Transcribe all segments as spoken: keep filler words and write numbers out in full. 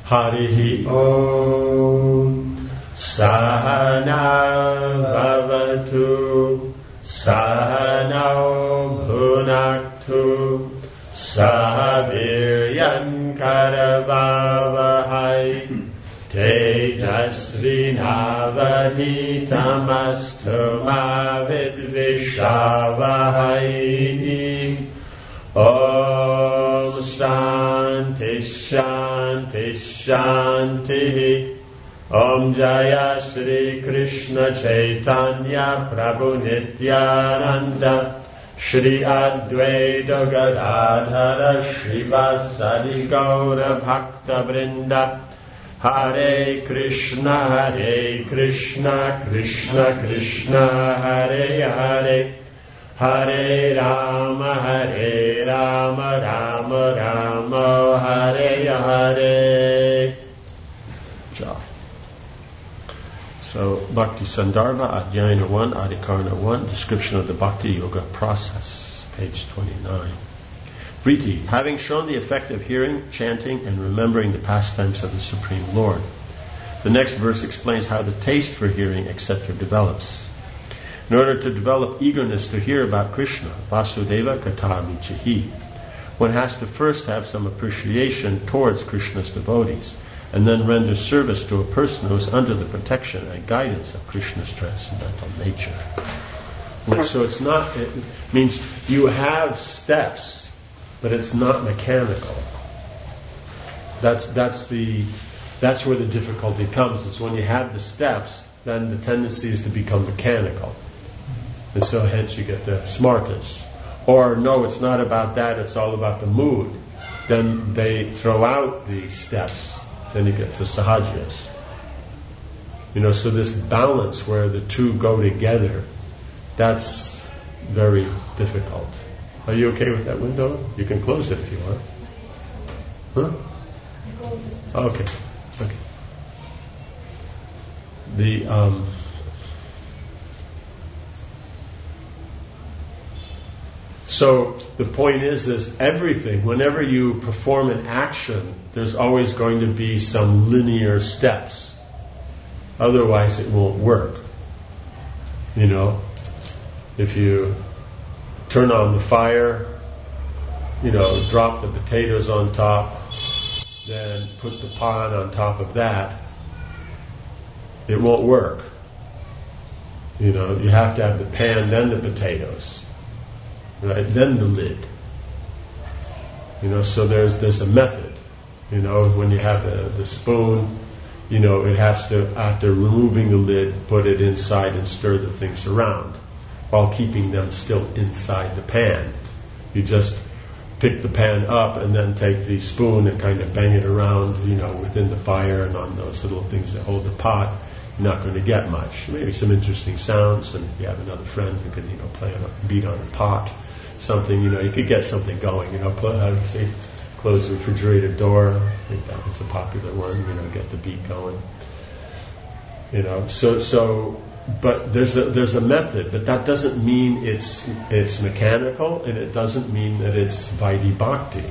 Harihi Om. Sahana Bhavatu Sahano Bhunaktu Sahaviryan Karavavahai Tejasvi Navaditamastu Mavidvishavahai. Om Shanti Shanti Shanti. Om Jaya Shri Krishna Chaitanya Prabhu Nityananda Shri Advaita Gadadhara Shrivasadi Gaura Bhakta Vrinda. Hare Krishna Hare Krishna Krishna Krishna Hare Hare Hare Rama Hare Rama Rama Rama Hare Hare. So, Bhakti Sandarbha, Adhyayana one, Adhikarana one, description of the Bhakti Yoga process, page twenty-nine. Vriti, having shown the effect of hearing, chanting, and remembering the pastimes of the Supreme Lord. The next verse explains how the taste for hearing, et cetera develops. In order to develop eagerness to hear about Krishna, Vasudeva Katamichahi, one has to first have some appreciation towards Krishna's devotees, and then render service to a person who is under the protection and guidance of Krishna's transcendental nature. And so it's not, it means you have steps, but it's not mechanical. That's that's the that's where the difficulty comes. Is when you have the steps, then the tendency is to become mechanical. And so hence you get the smartas. Or no, it's not about that, it's all about the mood. Then they throw out the steps. Then you get the sahajas. You know, so this balance where the two go together, that's very difficult. Are you okay with that window? You can close it if you want. Huh? Okay. Okay. The um So the point is, is everything, whenever you perform an action, there's always going to be some linear steps. Otherwise it won't work. You know, if you turn on the fire, you know, drop the potatoes on top, then put the pot on top of that, it won't work. You know, you have to have the pan, then the potatoes. Right, then the lid. You know, so there's there's a method. You know, when you have the, the spoon, you know, it has to, after removing the lid, put it inside and stir the things around, while keeping them still inside the pan. You just pick the pan up and then take the spoon and kind of bang it around, you know, within the fire and on those little things that hold the pot. You're not going to get much. Maybe some interesting sounds, and if you have another friend who can, you know, play on a beat on a pot, something, you know, you could get something going, you know, close, I would say, close the refrigerator door. I think that was a popular one, you know, get the beat going. You know, so, so, but there's a, there's a method, but that doesn't mean it's, it's mechanical, and it doesn't mean that it's Vaidhi Bhakti.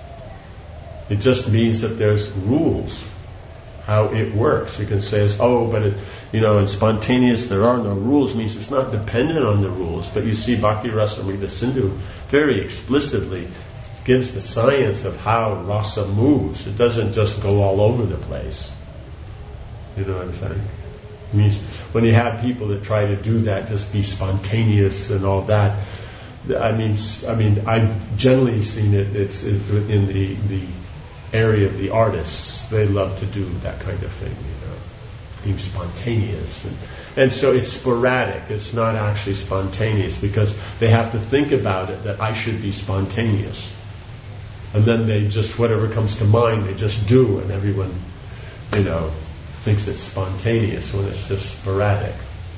It just means that there's rules, how it works. You can say, oh, but it, you know, in spontaneous there are no rules, means it's not dependent on the rules. But you see Bhakti Rasamrita Sindhu very explicitly gives the science of how rasa moves. It doesn't just go all over the place. You know what I'm saying? It means when you have people that try to do that, just be spontaneous and all that, I mean, I mean, I've generally seen it, it's in the, the area of the artists. They love to do that kind of thing, you know, being spontaneous. And, and so it's sporadic. It's not actually spontaneous because they have to think about it, that I should be spontaneous. And then they just, whatever comes to mind, they just do, and everyone, you know, thinks it's spontaneous when it's just sporadic.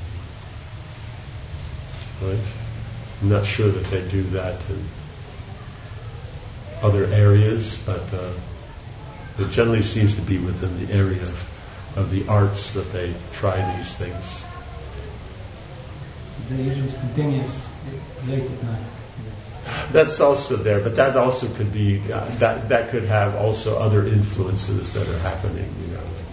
Right? I'm not sure that they do that in other areas, but uh, it generally seems to be within the area of, of the arts that they try these things. They're usually spontaneous late at night. That's also there, but that also could be uh, that that could have also other influences that are happening, you know, like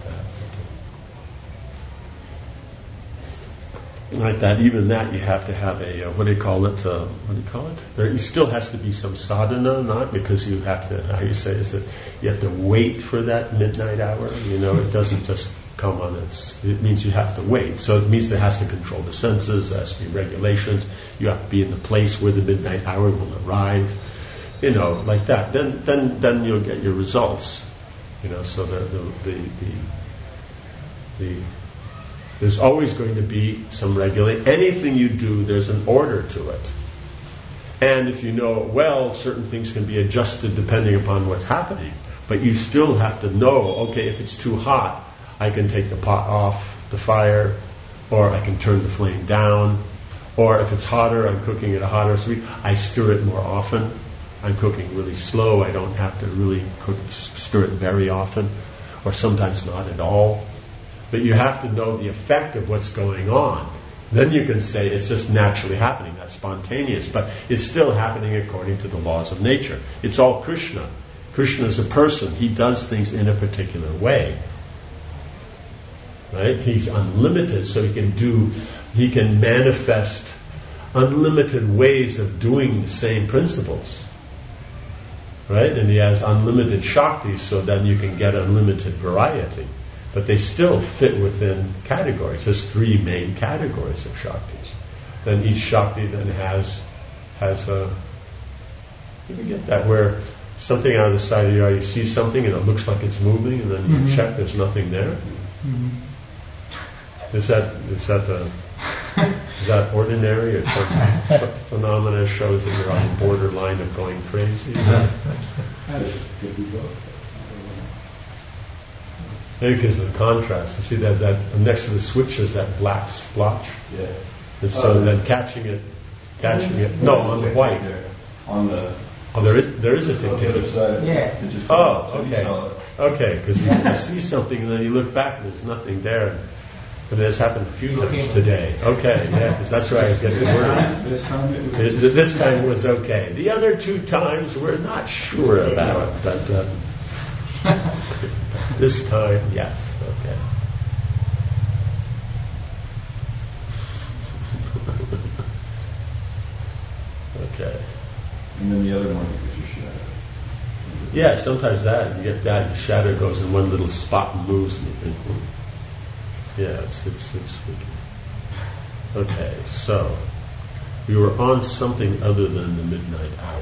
that. Like that, even that you have to have a uh, what do you call it? Uh, what do you call it? There still has to be some sadhana, not because you have to. How you say is that you have to wait for that midnight hour. You know, it doesn't just come on its. It means you have to wait. So it means there has to control the senses. There has to be regulations. You have to be in the place where the midnight hour will arrive. You know, like that. Then, then, then you'll get your results. You know, so the the the the, the there's always going to be some regulate. Anything you do, there's an order to it. And if you know it well, certain things can be adjusted depending upon what's happening. But you still have to know, okay, if it's too hot, I can take the pot off the fire, or I can turn the flame down, or if it's hotter, I'm cooking at a hotter speed, I stir it more often. I'm cooking really slow, I don't have to really cook, stir it very often, or sometimes not at all. But you have to know the effect of what's going on. Then you can say it's just naturally happening, that's spontaneous, but it's still happening according to the laws of nature. It's all Krishna. Krishna is a person, he does things in a particular way. Right? He's unlimited, so he can do, he can manifest unlimited ways of doing the same principles. Right? And he has unlimited Shaktis, so then you can get unlimited variety. But they still fit within categories. There's three main categories of Shaktis. Then each Shakti then has, has a, you can get that, where something out of the side of your eye, you see something and it looks like it's moving, and then you mm-hmm. check, there's nothing there. Mm-hmm. Is that is that uh, is that ordinary, or some ph- phenomena shows that you're on the borderline of going crazy? Maybe because of the contrast. You see that that next to the switch is that black splotch. Yeah. And so oh, then catching it, catching it. No, on the white. On the. Oh, there is there is a dictator. Yeah. Oh, okay. Okay, because you, you see something and then you look back and there's nothing there. But this happened a few times today. Okay, yeah, because that's where I was getting worried. This time, it was it, this time was okay. The other two times we're not sure about, but uh, this time, yes, okay. Okay. And then the other one is your shadow. Yeah, sometimes that you get that your shadow goes in one little spot and moves, and you think, hmm. Yeah, it's it's it's spooky. Okay, so we were on something other than the midnight hour.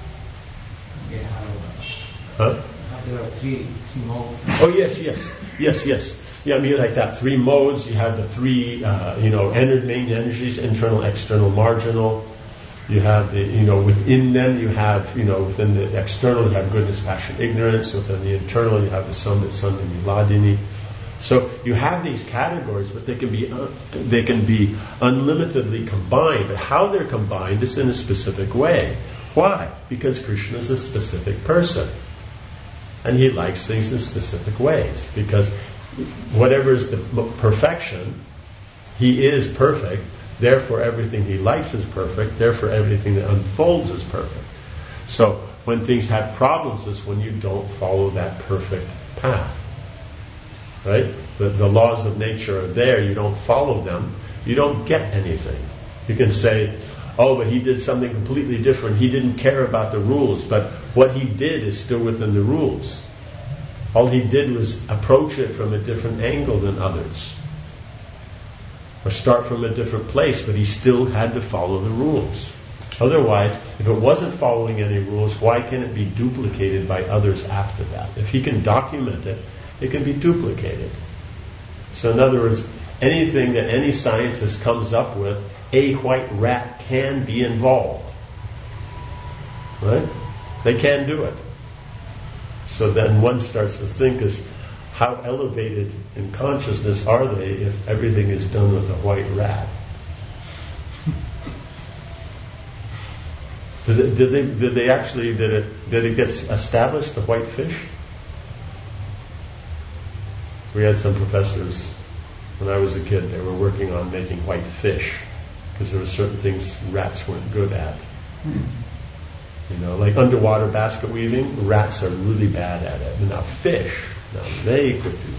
Yeah, huh? There are three three modes. Oh yes, yes, yes, yes. Yeah, I mean like that. Three modes. You have the three, uh, you know, ener- main energies: internal, external, marginal. You have the, you know, within them you have, you know, within the external you have goodness, passion, ignorance. Within the internal you have the Samvit, Sandhini, Hladini. So you have these categories, but they can be uh, they can be unlimitedly combined. But how they're combined is in a specific way. Why? Because Krishna is a specific person, and he likes things in specific ways. Because whatever is the perfection, he is perfect. Therefore, everything he likes is perfect. Therefore, everything that unfolds is perfect. So when things have problems, is when you don't follow that perfect path. Right? The, the laws of nature are there, you don't follow them, you don't get anything. You can say, oh, but he did something completely different, he didn't care about the rules, but what he did is still within the rules. All he did was approach it from a different angle than others. Or start from a different place, but he still had to follow the rules. Otherwise, if it wasn't following any rules, why can it be duplicated by others after that? If he can document it, it can be duplicated. So in other words, anything that any scientist comes up with, a white rat can be involved. Right? They can do it. So then one starts to think, is how elevated in consciousness are they if everything is done with a white rat? Did, it, did they? Did they actually? Did it? Did it get established? The white fish? We had some professors when I was a kid. They were working on making white fish because there were certain things rats weren't good at. You know, like underwater basket weaving, rats are really bad at it. And now fish, now they could do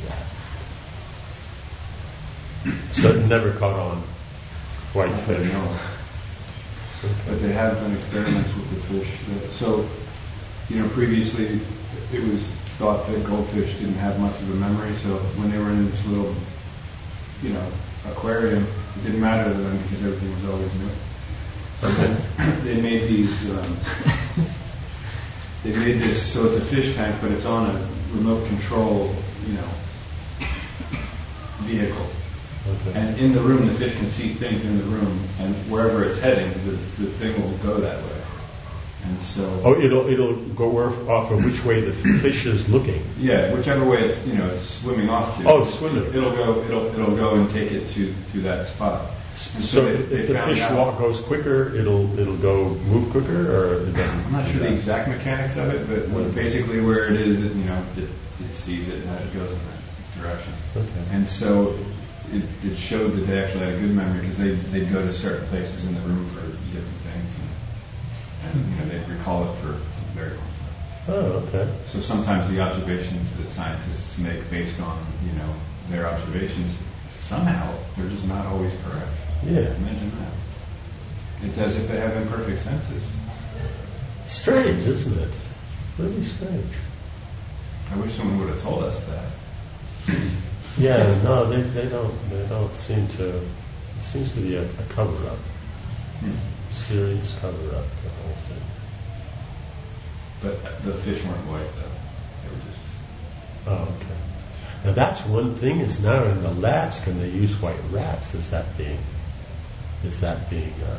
that. So it never caught on whitefish. No. But they have done experiments with the fish. That, so, you know, previously it was thought that goldfish didn't have much of a memory, so when they were in this little, you know, aquarium, it didn't matter to them because everything was always new. Okay. They made these, um, they made this, so it's a fish tank, but it's on a remote control, you know, vehicle. Okay. And in the room, the fish can see things in the room, and wherever it's heading, the, the thing will go that way. And so, Oh, it'll it'll go off of which way the fish is looking. yeah, whichever way it's, you know, it's swimming off to. Oh, swimming. It'll go. It'll it'll go and take it to, to that spot. And So they- if they the found fish out- walk goes quicker, it'll it'll go move quicker, or it doesn't. I'm not sure the exact mechanics of it, but what, basically where it is, that you know, it, it sees it and then it goes in that direction. Okay. And so it, it showed that they actually had a good memory because they they'd go to certain places in the room for different things, and, and you know they'd recall it for a very long time. Oh, okay. So sometimes the observations that scientists make based on you know their observations, somehow they're just not always correct. Yeah. Imagine that. It's as if they have imperfect senses. Strange, isn't it? Really strange. I wish someone would have told us that. Yeah, no, they they don't they don't seem to. It seems to be a, a cover up, Hmm. serious cover up. The whole thing. But the fish weren't white though. They were just. Oh, okay. Now that's one thing is now in the labs, can they use white rats? Is that being, is that being, uh,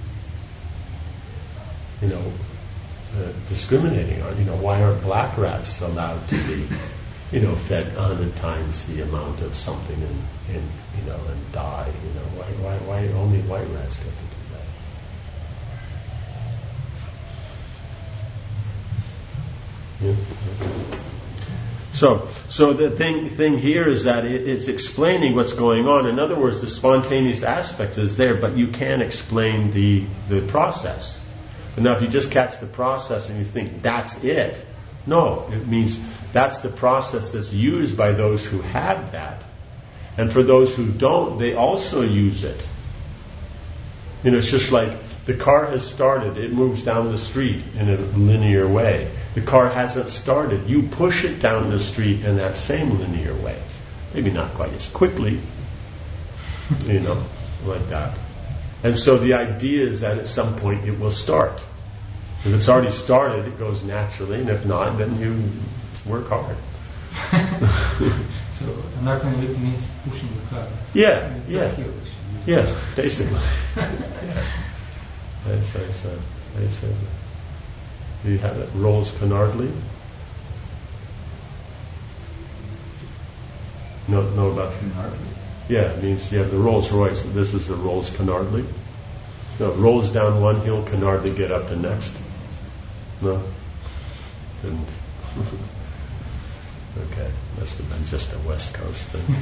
you know, uh, discriminating on? You know, why aren't black rats allowed to be, you know, fed a hundred times the amount of something and, and you know, and die? You know, why why why only white rats get to do that? Yeah. So, so the thing thing here is that it, it's explaining what's going on. In other words, the spontaneous aspect is there, but you can't explain the the process. And now, if you just catch the process and you think that's it, no, it means that's the process that's used by those who have that, and for those who don't, they also use it. You know, it's just like the car has started, it moves down the street in a linear way. The car hasn't started, you push it down the street in that same linear way. Maybe not quite as quickly, you know, like that. And so the idea is that at some point it will start. If it's already started, it goes naturally, and if not, then you work hard. So American Rick means pushing the car. Yeah, It's yeah. like here, actually. Yeah, basically. Yeah. That's, that's, uh, that's, uh, you have it, Rolls Canardly. No, know about it? Yeah, it means you have the Rolls Royce. This is the Rolls Canardly. No, rolls down one hill, Canardly get up the next. No, didn't. Okay, must have been just a West Coast thing.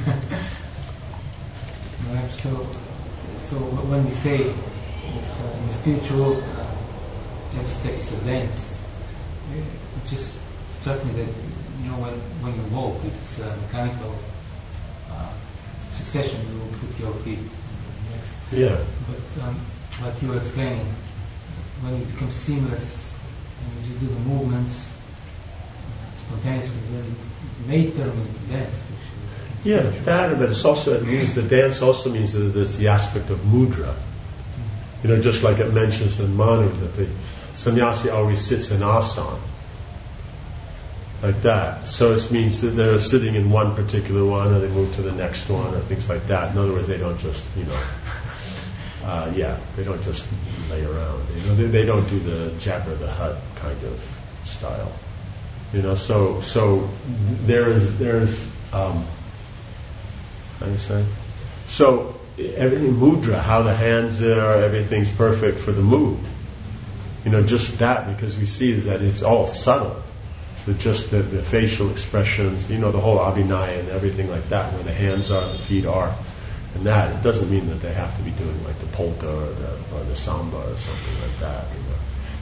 Right, so, so when we say that uh, in spiritual uh, aspects of dance, it just struck me that you know when when you walk, it's a mechanical uh, succession. You will put your feet next. Yeah. But um, what you were explaining, when it becomes seamless and you just do the movements uh, spontaneously, then it may turn into dance. Actually. Yeah, that, but it's also, it means the dance also means that there's the aspect of mudra. You know, just like it mentions in Manu that the sannyasi always sits in asana. Like that. So it means that they're sitting in one particular one and they move to the next one or things like that. In other words, they don't just, you know, uh, yeah, they don't just lay around. You know, they, they don't do the Jabber the Hutt kind of style. You know, so so there is there's um, how do you say? So everything mudra, how the hands are, everything's perfect for the mood. You know, just that, because we see is that it's all subtle. So just the, the facial expressions, you know, the whole abhinaya and everything like that, where the hands are, the feet are, and that, it doesn't mean that they have to be doing like the polka or the, or the samba or something like that, you know.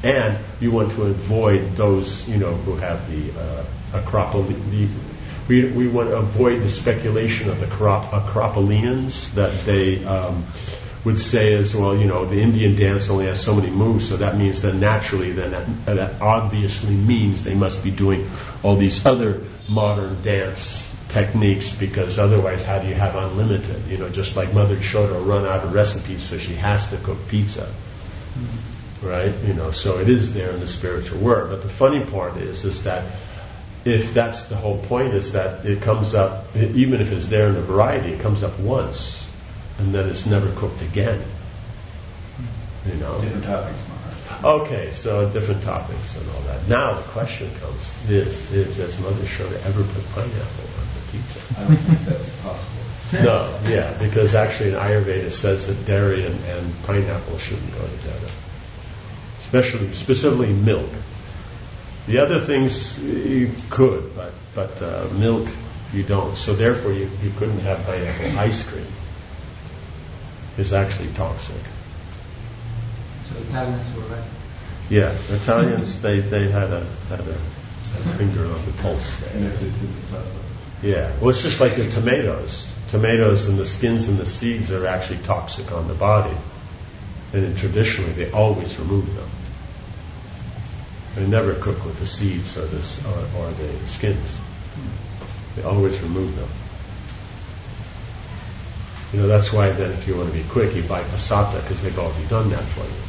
And you want to avoid those, you know, who have the uh, acropole. The, we we want to avoid the speculation of the acrop- acropolians that they um, would say as well. You know, the Indian dance only has so many moves, so that means that naturally, then that, that obviously means they must be doing all these other modern dance techniques, because otherwise, how do you have unlimited? You know, just like Mother Chodo run out of recipes, so she has to cook pizza. Mm-hmm. Right? You know, so it is there in the spiritual world. But the funny part is, is that if that's the whole point, is that it comes up, even if it's there in the variety, it comes up once, and then it's never cooked again. You know? Different topics. Okay, so different topics and all that. Now the question comes: Is, is does Mother Chodo ever put pineapple on the pizza? I don't think that's possible. No, yeah, because actually in Ayurveda says that dairy and, and pineapple shouldn't go together, especially specifically milk. The other things you could, but but uh, milk you don't. So therefore, you, you couldn't have pineapple ice cream. It's actually toxic. So Italians were right. Yeah, Italians they, they had a had a, a finger on the pulse. Connected to the top. Yeah, well, it's just like the tomatoes. Tomatoes and the skins and the seeds are actually toxic on the body, and then traditionally they always remove them. They never cook with the seeds or the or, or the skins. They always remove them. You know, that's why then if you want to be quick, you buy passata, because they've already done that for you.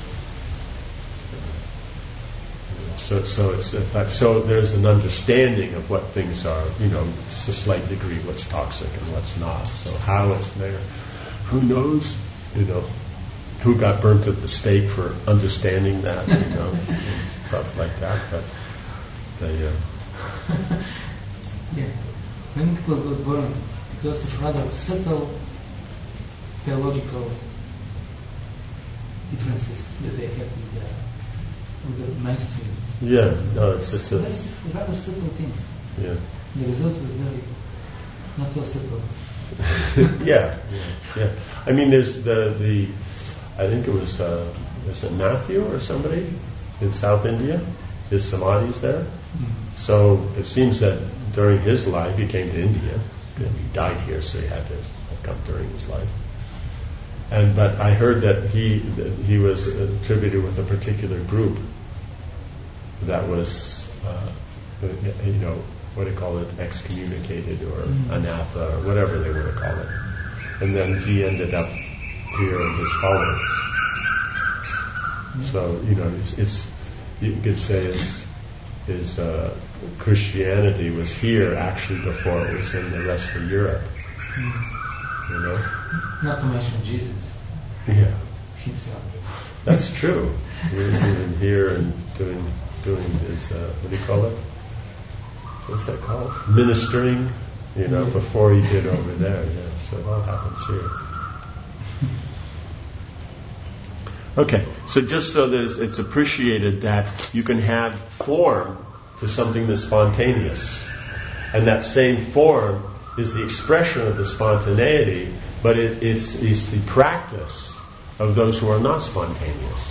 So, so it's in fact, so there's an understanding of what things are. You know, to a slight degree, what's toxic and what's not. So how it's there, who knows? You know, who got burnt at the stake for understanding that? You know, and stuff like that. But they. Uh, yeah, many people got burned because of rather subtle theological differences that they have with the, with the mainstream. Yeah, no, it's it's, so it's that's rather subtle things. Yeah. The result was very not so simple. yeah, yeah, yeah. I mean, there's the the. I think it was uh, is it Matthew or somebody in South India. His samadhi's there. Mm-hmm. So it seems that during his life he came to India. He died here, so he had to come during his life. And but I heard that he that he was attributed with a particular group that was, uh, you know, what do you call it, excommunicated or mm. anatha or whatever they want to call it. And then he ended up here in his followers. Mm. So, you know, it's, it's you could say his, his uh, Christianity was here actually before it was in the rest of Europe. Mm. You know? Not to mention Jesus. Yeah. Himself. That's true. He was even here and doing doing his, uh, what do you call it? What's that called? Ministering, you know, before he did over there. Yeah, so it all happens here. Okay, so just so that it's, it's appreciated that you can have form to something that's spontaneous. And that same form is the expression of the spontaneity, but it, it's, it's the practice of those who are not spontaneous.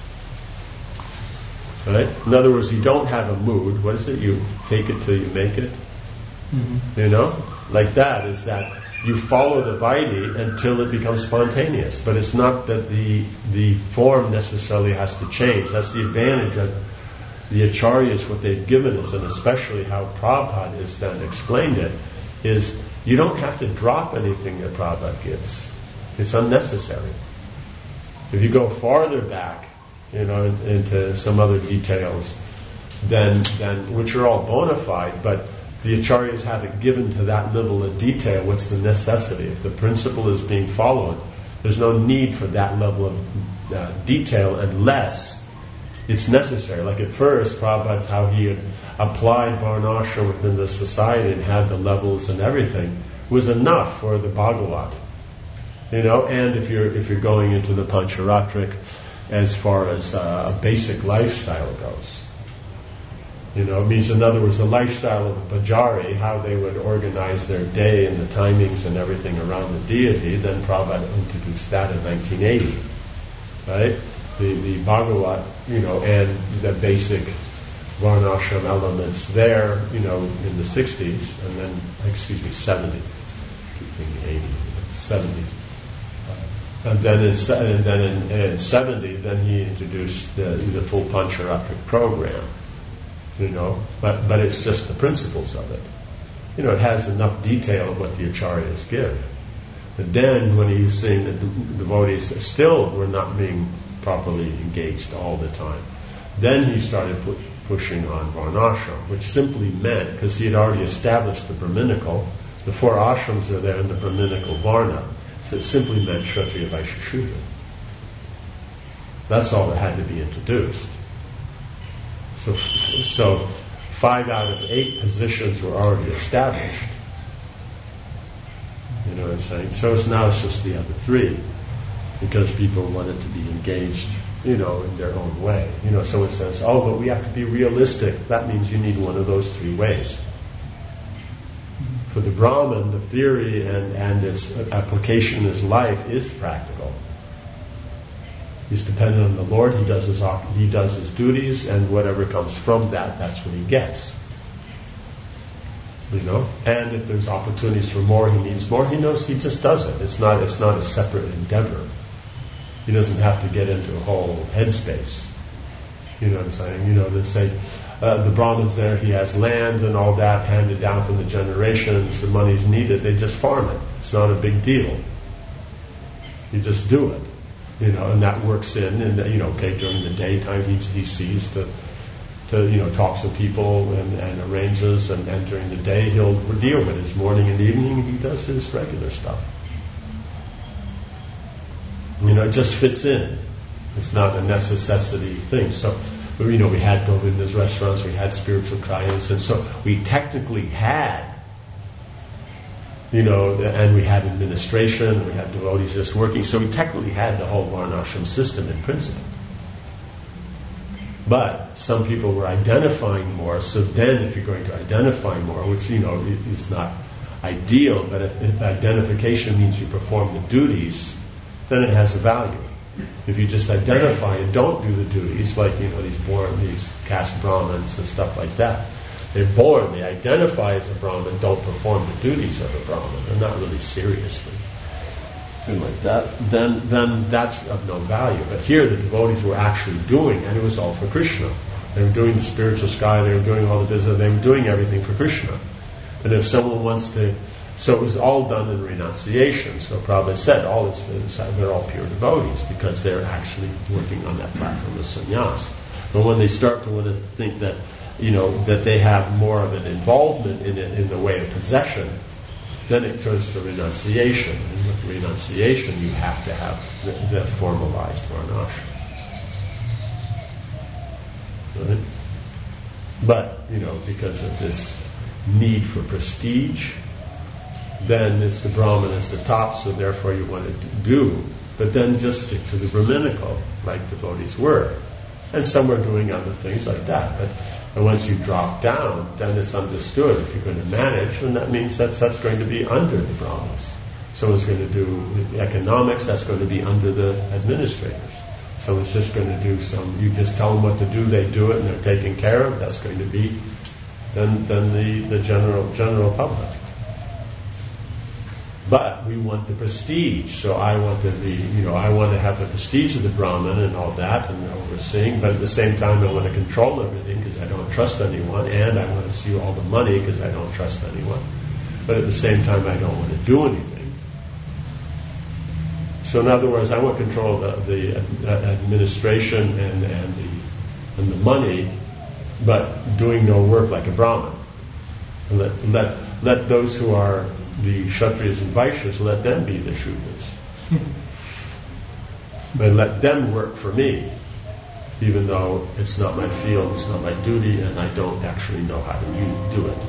Right? In other words, you don't have a mood. What is it? You take it till you make it. Mm-hmm. You know? Like that is that you follow the Vaidhi until it becomes spontaneous. But it's not that the the form necessarily has to change. That's the advantage of the Acharyas, what they've given us, and especially how Prabhupada has then explained it, is you don't have to drop anything that Prabhupada gives. It's unnecessary. If you go farther back, you know, into some other details, then, then which are all bona fide, but the Acharyas haven't given to that level of detail what's the necessity. If the principle is being followed, there's no need for that level of uh, detail unless it's necessary. Like at first, Prabhupada's how he had applied Varnashram within the society and had the levels and everything was enough for the Bhagavat. You know, and if you're if you're going into the Pancharatric as far as uh, a basic lifestyle goes. You know, it means, in other words, the lifestyle of a Pujari, how they would organize their day and the timings and everything around the deity, then Prabhupada introduced that in nineteen eighty. Right? the, the Bhagavat, you know, and the basic Varnashram elements there, you know, in the sixties, and then, excuse me, seventy, I keep thinking eighty, seventy. And then in, and then in, in seventy, then he introduced the, the full Pancharatric program, you know, but, but it's just the principles of it. You know, it has enough detail of what the acharyas give. But then when he was saying that the devotees still were not being properly engaged all the time, then he started pu- pushing on Varnashram, which simply meant, because he had already established the Brahminical, the four ashrams are there in the Brahminical Varna, so it simply meant Kshatriya, Vaishya, Shudra. That's all that had to be introduced. So, so five out of eight positions were already established. You know what I'm saying? So it's now it's just the other three, because people wanted to be engaged, you know, in their own way. You know, someone says, oh, but we have to be realistic. That means you need one of those three ways. For the Brahman, the theory and, and its application in his life is practical. He's dependent on the Lord, he does his he does his duties, and whatever comes from that, that's what he gets. You know? And if there's opportunities for more, he needs more, he knows he just does it. It's not it's not a separate endeavor. He doesn't have to get into a whole headspace. You know what I'm saying? You know, they say, uh, the Brahman's there, he has land and all that handed down from the generations, the money's needed, they just farm it. It's not a big deal. You just do it. You know, and that works in, and you know, okay, during the daytime he, he sees to, to, you know, talks to people and, and arranges, and, and during the day he'll deal with his morning and evening, he does his regular stuff. You know, it just fits in. It's not a necessity thing. So, you know, we had Govinda's restaurants, we had spiritual clients, and so we technically had, you know, and we had administration, we had devotees just working, so we technically had the whole Varnashram system in principle. But some people were identifying more, so then if you're going to identify more, which, you know, is not ideal, but if, if identification means you perform the duties, then it has a value. If you just identify and don't do the duties, like, you know, these born, these caste Brahmins and stuff like that, they're born, they identify as a Brahmin, don't perform the duties of a Brahmin, and not really seriously, and like that, then then that's of no value. But here the devotees were actually doing, and it was all for Krishna. They were doing the spiritual sky, they were doing all the business, they were doing everything for Krishna. And if someone wants to, so it was all done in renunciation. So Prabhupada said, all it's, they're all pure devotees because they're actually working on that platform of sannyas. But when they start to want to think that, you know, that they have more of an involvement in it in the way of possession, then it turns to renunciation. And with renunciation, you have to have the, the formalized varnashram. Right? But, you know, because of this need for prestige, then it's the Brahman is the top, so therefore you want to do. But then just stick to the Brahminical, like devotees were. And some were doing other things like that. But and once you drop down, then it's understood if you're going to manage, and that means that's, that's going to be under the Brahmins. Someone's going to do economics, that's going to be under the administrators. Someone's just going to do some, you just tell them what to do, they do it, and they're taken care of, that's going to be then, then the, the general general public. But we want the prestige, so I want to be, you know, I want to have the prestige of the Brahmin and all that, and overseeing, but at the same time I want to control everything because I don't trust anyone, and I want to see all the money because I don't trust anyone. But at the same time I don't want to do anything. So in other words, I want control of the, the administration and, and, the, and the money, but doing no work like a Brahmin. And let, let, let those who are the Kshatriyas and Vaishyas, let them be the Shudras. But let them work for me, even though it's not my field, it's not my duty, and I don't actually know how to do it.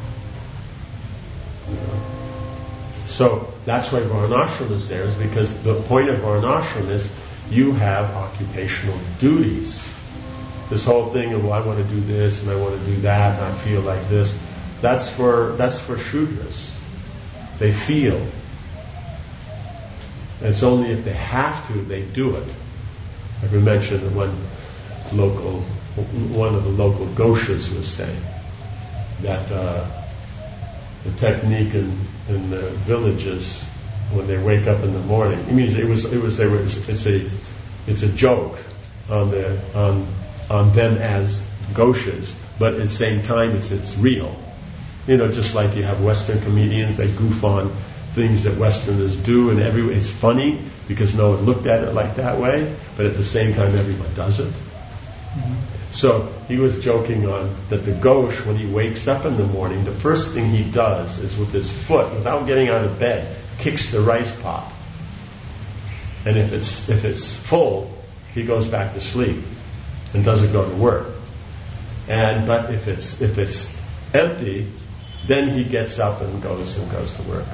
You know? So that's why Varnashram is there, is because the point of Varnashram is you have occupational duties. This whole thing of, well, I want to do this and I want to do that and I feel like this, that's for that's for Shudras. They feel. It's only if they have to, they do it. Like we mentioned that one local, one of the local Goshas was saying that uh, the technique in, in the villages when they wake up in the morning, it means it was it was they were it's a it's a joke on the on on them as Goshas, but at the same time it's it's real. You know, just like you have Western comedians, they goof on things that Westerners do, and every it's funny because no one looked at it like that way, but at the same time everyone does it. Mm-hmm. So he was joking on that the Ghosh, when he wakes up in the morning, the first thing he does is with his foot, without getting out of bed, kicks the rice pot. And if it's if it's full, he goes back to sleep and doesn't go to work. And but if it's if it's empty, then he gets up and goes and goes to work.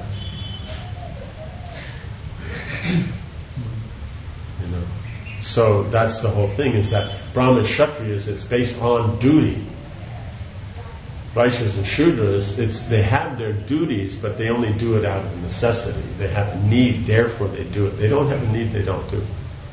You know. So that's the whole thing, is that Brahmin Kshatriyas, it's based on duty. Vaishyas and Shudras, it's they have their duties, but they only do it out of necessity. They have a need, therefore they do it. They don't have a need, they don't do it.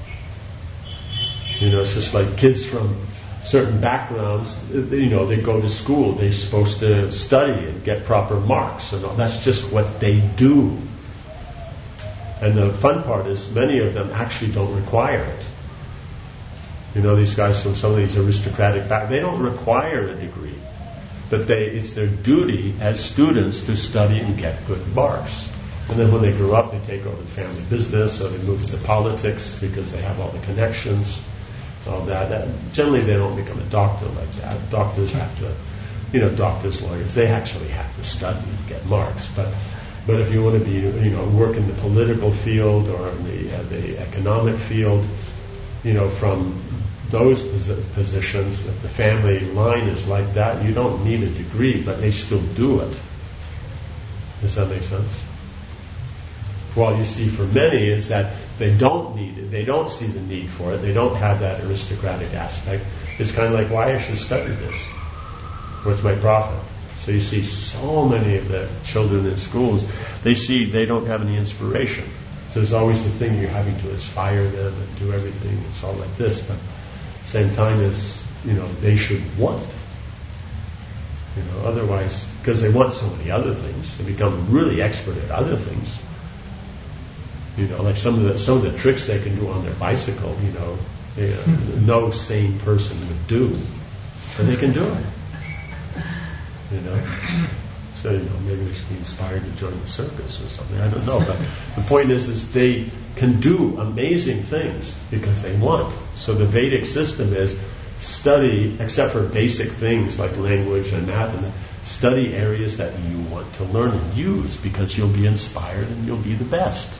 You know, it's just like kids from certain backgrounds, you know, they go to school, they're supposed to study and get proper marks, and all. That's just what they do. And the fun part is many of them actually don't require it. You know, these guys from some of these aristocratic backgrounds, they don't require a degree. But they, it's their duty as students to study and get good marks. And then when they grow up, they take over the family business, or they move into politics because they have all the connections, all that. that. Generally, they don't become a doctor like that. Doctors have to, you know, doctors, lawyers, they actually have to study and get marks. But but if you want to be, you know, work in the political field or in the uh, the economic field, you know, from those positions, if the family line is like that, you don't need a degree, but they still do it. Does that make sense? Well, you see, for many is that they don't need it, they don't see the need for it, they don't have that aristocratic aspect. It's kind of like, why I should study this? What's my profit? So you see so many of the children in schools, they see they don't have any inspiration. So there's always the thing, you're having to inspire them and do everything. It's all like this, but at the same time as, you know, they should want. You know, otherwise, because they want so many other things, they become really expert at other things. You know, like some of the some of the tricks they can do on their bicycle, you know, they, uh, no sane person would do, and they can do it. You know, so you know, maybe they should be inspired to join the circus or something. I don't know, but the point is, is they can do amazing things because they want. So the Vedic system is study, except for basic things like language and math, and study areas that you want to learn and use because you'll be inspired and you'll be the best.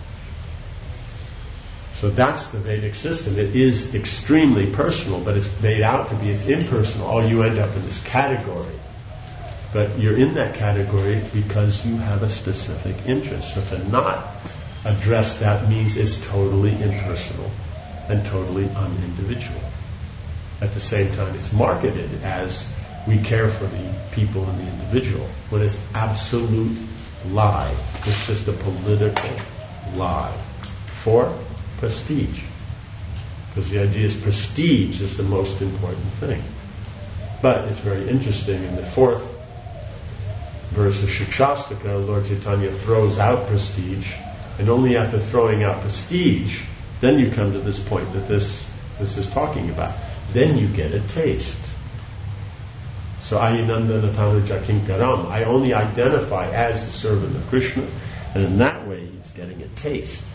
So that's the Vedic system. It is extremely personal, but it's made out to be it's impersonal. All you end up in this category. But you're in that category because you have a specific interest. So to not address that means it's totally impersonal and totally unindividual. At the same time, it's marketed as we care for the people and the individual, when it's absolute lie. It's just a political lie for prestige. Because the idea is prestige is the most important thing. But it's very interesting in the fourth verse of Shikshashtaka, Lord Chaitanya throws out prestige, and only after throwing out prestige, then you come to this point that this this is talking about. Then you get a taste. So Ayinanda Natanaja Kinkaram, I only identify as a servant of Krishna, and in that way he's getting a taste.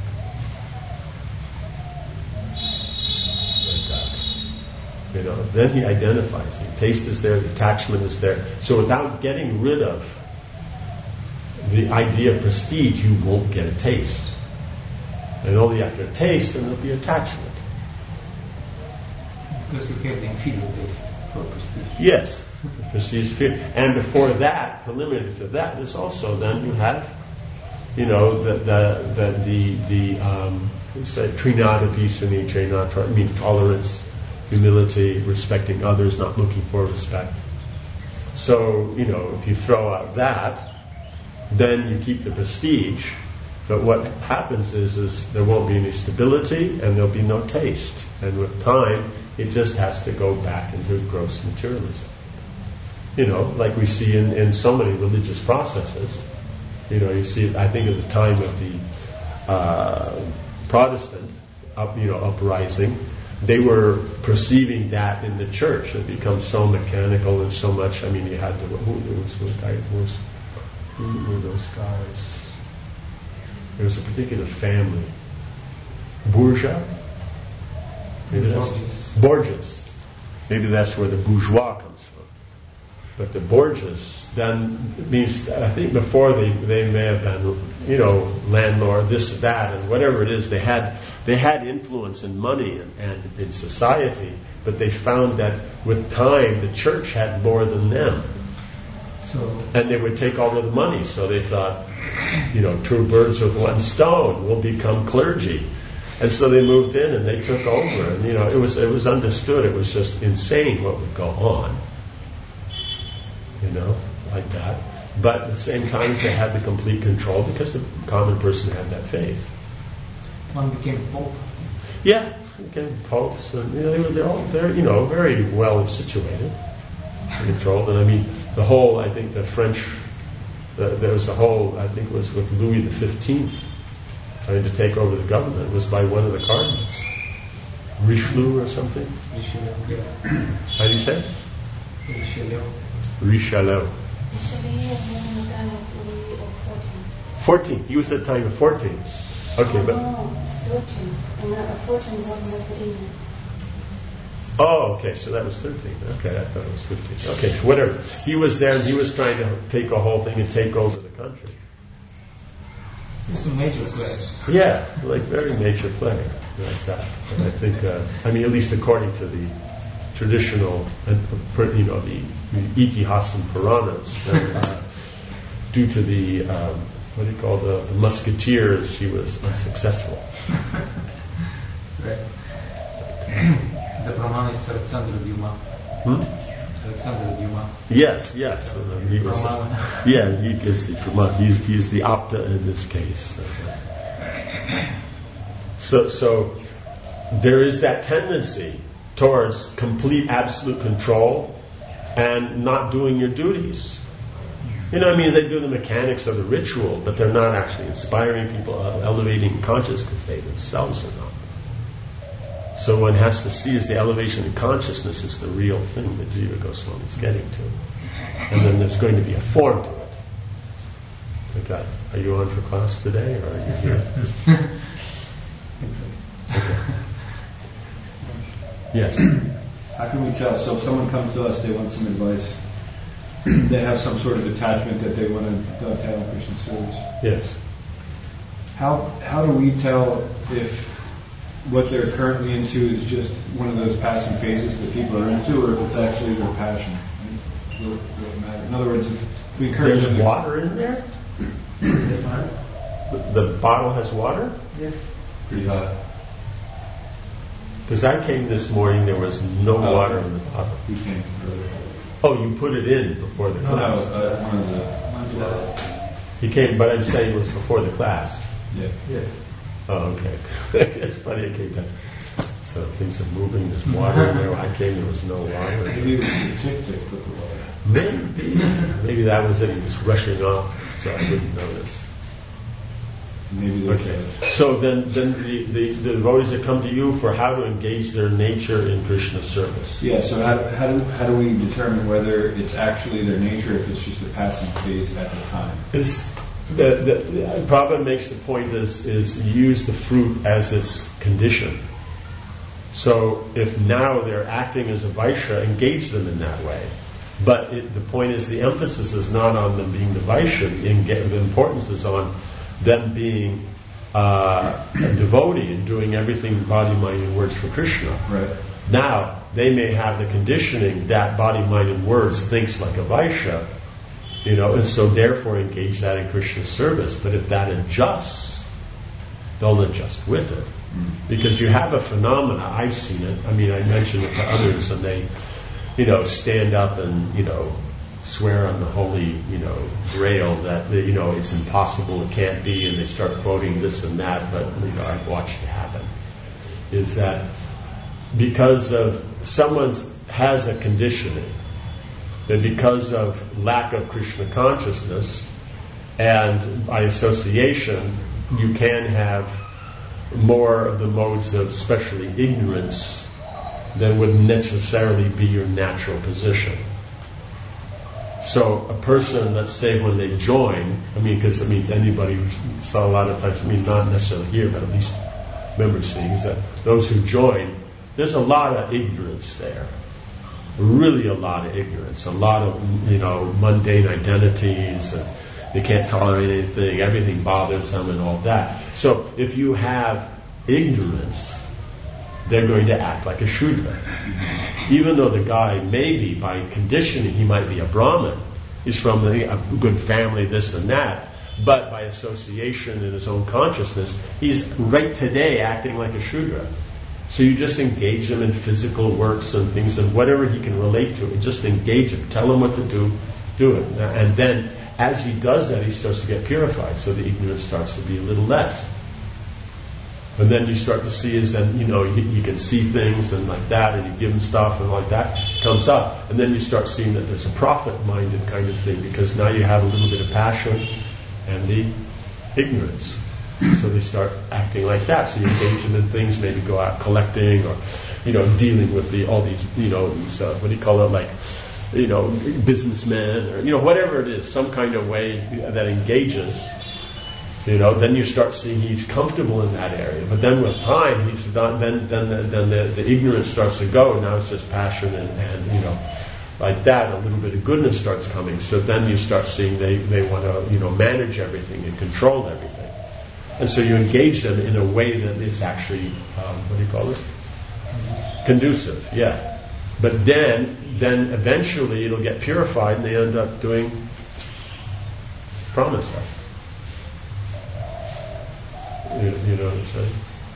Like that. You know, then he identifies. The taste is there, the attachment is there. So without getting rid of the idea of prestige, you won't get a taste. And only after a taste, then there'll be attachment. Because you get the inferior taste for prestige. Yes, prestige inferior. And before that, preliminary to that, is also then you have, you know, the the the the, the um, trinadapi sunichena, I mean tolerance, humility, respecting others, not looking for respect. So, you know, if you throw out that, then you keep the prestige, But what happens is, is there won't be any stability and there'll be no taste. And with time, it just has to go back into gross materialism. You know, like we see in, in so many religious processes. You know, you see, I think at the time of the uh, Protestant, up, you know, uprising, they were perceiving that in the church. It becomes so mechanical and so much. I mean, you had the who it was, who was who were those guys? There was a particular family, Borgia. Maybe that's Borgias. Borgias. Maybe that's where the bourgeois comes from. But the Borgias then means, I think before they, they may have been, you know, landlord, this, that, and whatever it is. They had they had influence and money and, and in society, but they found that with time the church had more than them. So, And they would take all of the money, so they thought, you know, two birds with one stone, will become clergy. And so they moved in and they took over, and you know, it was it was understood. It was just insane what would go on, you know, like that. But at the same time, they had the complete control because the common person had that faith. one became pope. Yeah, became popes, and you know, they were they're all very, you know, very well situated, controlled. And I mean, the whole, I think the French, the, there was a whole, I think it was with Louis the Fifteenth trying to take over the government. It was by one of the cardinals, Richelieu or something. Richelieu, yeah. How do you say? Richelieu. Richelieu. Richelieu was in the time of Louis of fourteen. Fourteenth. He was at the time of fourteen. Okay, but No, thirteen. And uh, fourteen was Mazarin. oh, okay. So that was thirteen. Okay, I thought it was fifteen. Okay, whatever. He was there, and he was trying to take a whole thing and take over the country. It's a major player. Yeah, like very major player like that. And I think, uh, I mean, at least according to the traditional, uh, you know, the, the Itihas and Puranas, and, uh, due to the um, what do you call the, the musketeers, he was unsuccessful. Right. The Brahman is Alexandre Dumas. Hmm? Alexandre Dumas. Yes, yes. And, um, he was, uh, yeah, he gives the Brahman. He's, he's the Apta in this case. So, so there is that tendency towards complete absolute control and not doing your duties. You know, I mean, they do the mechanics of the ritual, but they're not actually inspiring people, uh, elevating consciousness, because they themselves are not. So one has to see as the elevation in consciousness is the real thing that Jiva Goswami is getting to. And then there's going to be a form to it. Like that. Are you on for class today, or are you here? Okay. Yes. How can we tell? So if someone comes to us, they want some advice. They have some sort of attachment that they want to dovetail in Krishna service. Yes. How how do we tell if what they're currently into is just one of those passing phases that people are into, or if it's actually their passion? Will, will it matter? In other words, if we encourage There's them to- water in there? Yes, ma'am. The, the bottle has water? Yes. pretty hot. Because I came this morning, there was no Oh. water in the bottle. We came earlier. Oh, you put it in before the No, class. uh, one of the. He came, but I'm saying it was before the class. Yeah. Yes. Oh, okay. It's funny I came back. So things are moving, there's water in there. When I came, there was no water. Maybe it was the tick tick with the water. Maybe. Maybe that was it. He was rushing off, so I didn't notice. Maybe there's Okay. So then, then the, the, the devotees that come to you for how to engage their nature in Krishna service. Yeah, so how, how, do, how do we determine whether it's actually their nature, if it's just a passing phase at the time? It's, the, the, the Prabhupada makes the point is, is use the fruit as its condition. So if now they're acting as a Vaishya, engage them in that way. But it, the point is, the emphasis is not on them being the Vaishya. The importance is on them being uh, a devotee and doing everything body, mind, and words for Krishna. Right. Now, they may have the conditioning that body, mind, and words thinks like a Vaishya, you know, and so therefore engage that in Krishna's service. But if that adjusts, they'll adjust with it. Mm. Because you have a phenomena, I've seen it, I mean, I mentioned it to others, and they, you know, stand up and, you know, swear on the holy, you know, grail that, you know, it's impossible, it can't be, and they start quoting this and that, but, you know, I've watched it happen, is that because of someone's has a conditioning, that because of lack of Krishna consciousness and by association, you can have more of the modes of especially ignorance than would necessarily be your natural position. So a person, let's say when they join, I mean, because it means anybody who saw a lot of times, I mean, not necessarily here, but at least members seeing, is that those who join, there's a lot of ignorance there. Really a lot of ignorance, a lot of, you know, mundane identities, and they can't tolerate anything, everything bothers them and all that. So if you have ignorance, they're going to act like a Shudra. Even though the guy, maybe by conditioning, he might be a Brahmin, he's from a good family, this and that, but by association in his own consciousness, he's right today acting like a Shudra. So you just engage him in physical works and things, and whatever he can relate to, and just engage him, tell him what to do, do it. And then, as he does that, he starts to get purified, so the ignorance starts to be a little less. And then you start to see is that, you know, you, you can see things and like that, and you give him stuff and like that, comes up. And then you start seeing that there's a profit-minded kind of thing, because now you have a little bit of passion and the ignorance. So they start acting like that. So you engage them in things, maybe go out collecting or, you know, dealing with the all these, you know, these, uh, what do you call it, like, you know, businessmen or, you know, whatever it is, some kind of way that engages, you know, then you start seeing he's comfortable in that area. But then with time, he's not, then then then the, the ignorance starts to go. Now it's just passion and, and, you know, like that, a little bit of goodness starts coming. So then you start seeing they, they want to, you know, manage everything and control everything. And so you engage them in a way that is actually, um, what do you call it? Conducive, yeah. But then, then eventually it'll get purified and they end up doing Brahman stuff. You, you know what I'm saying?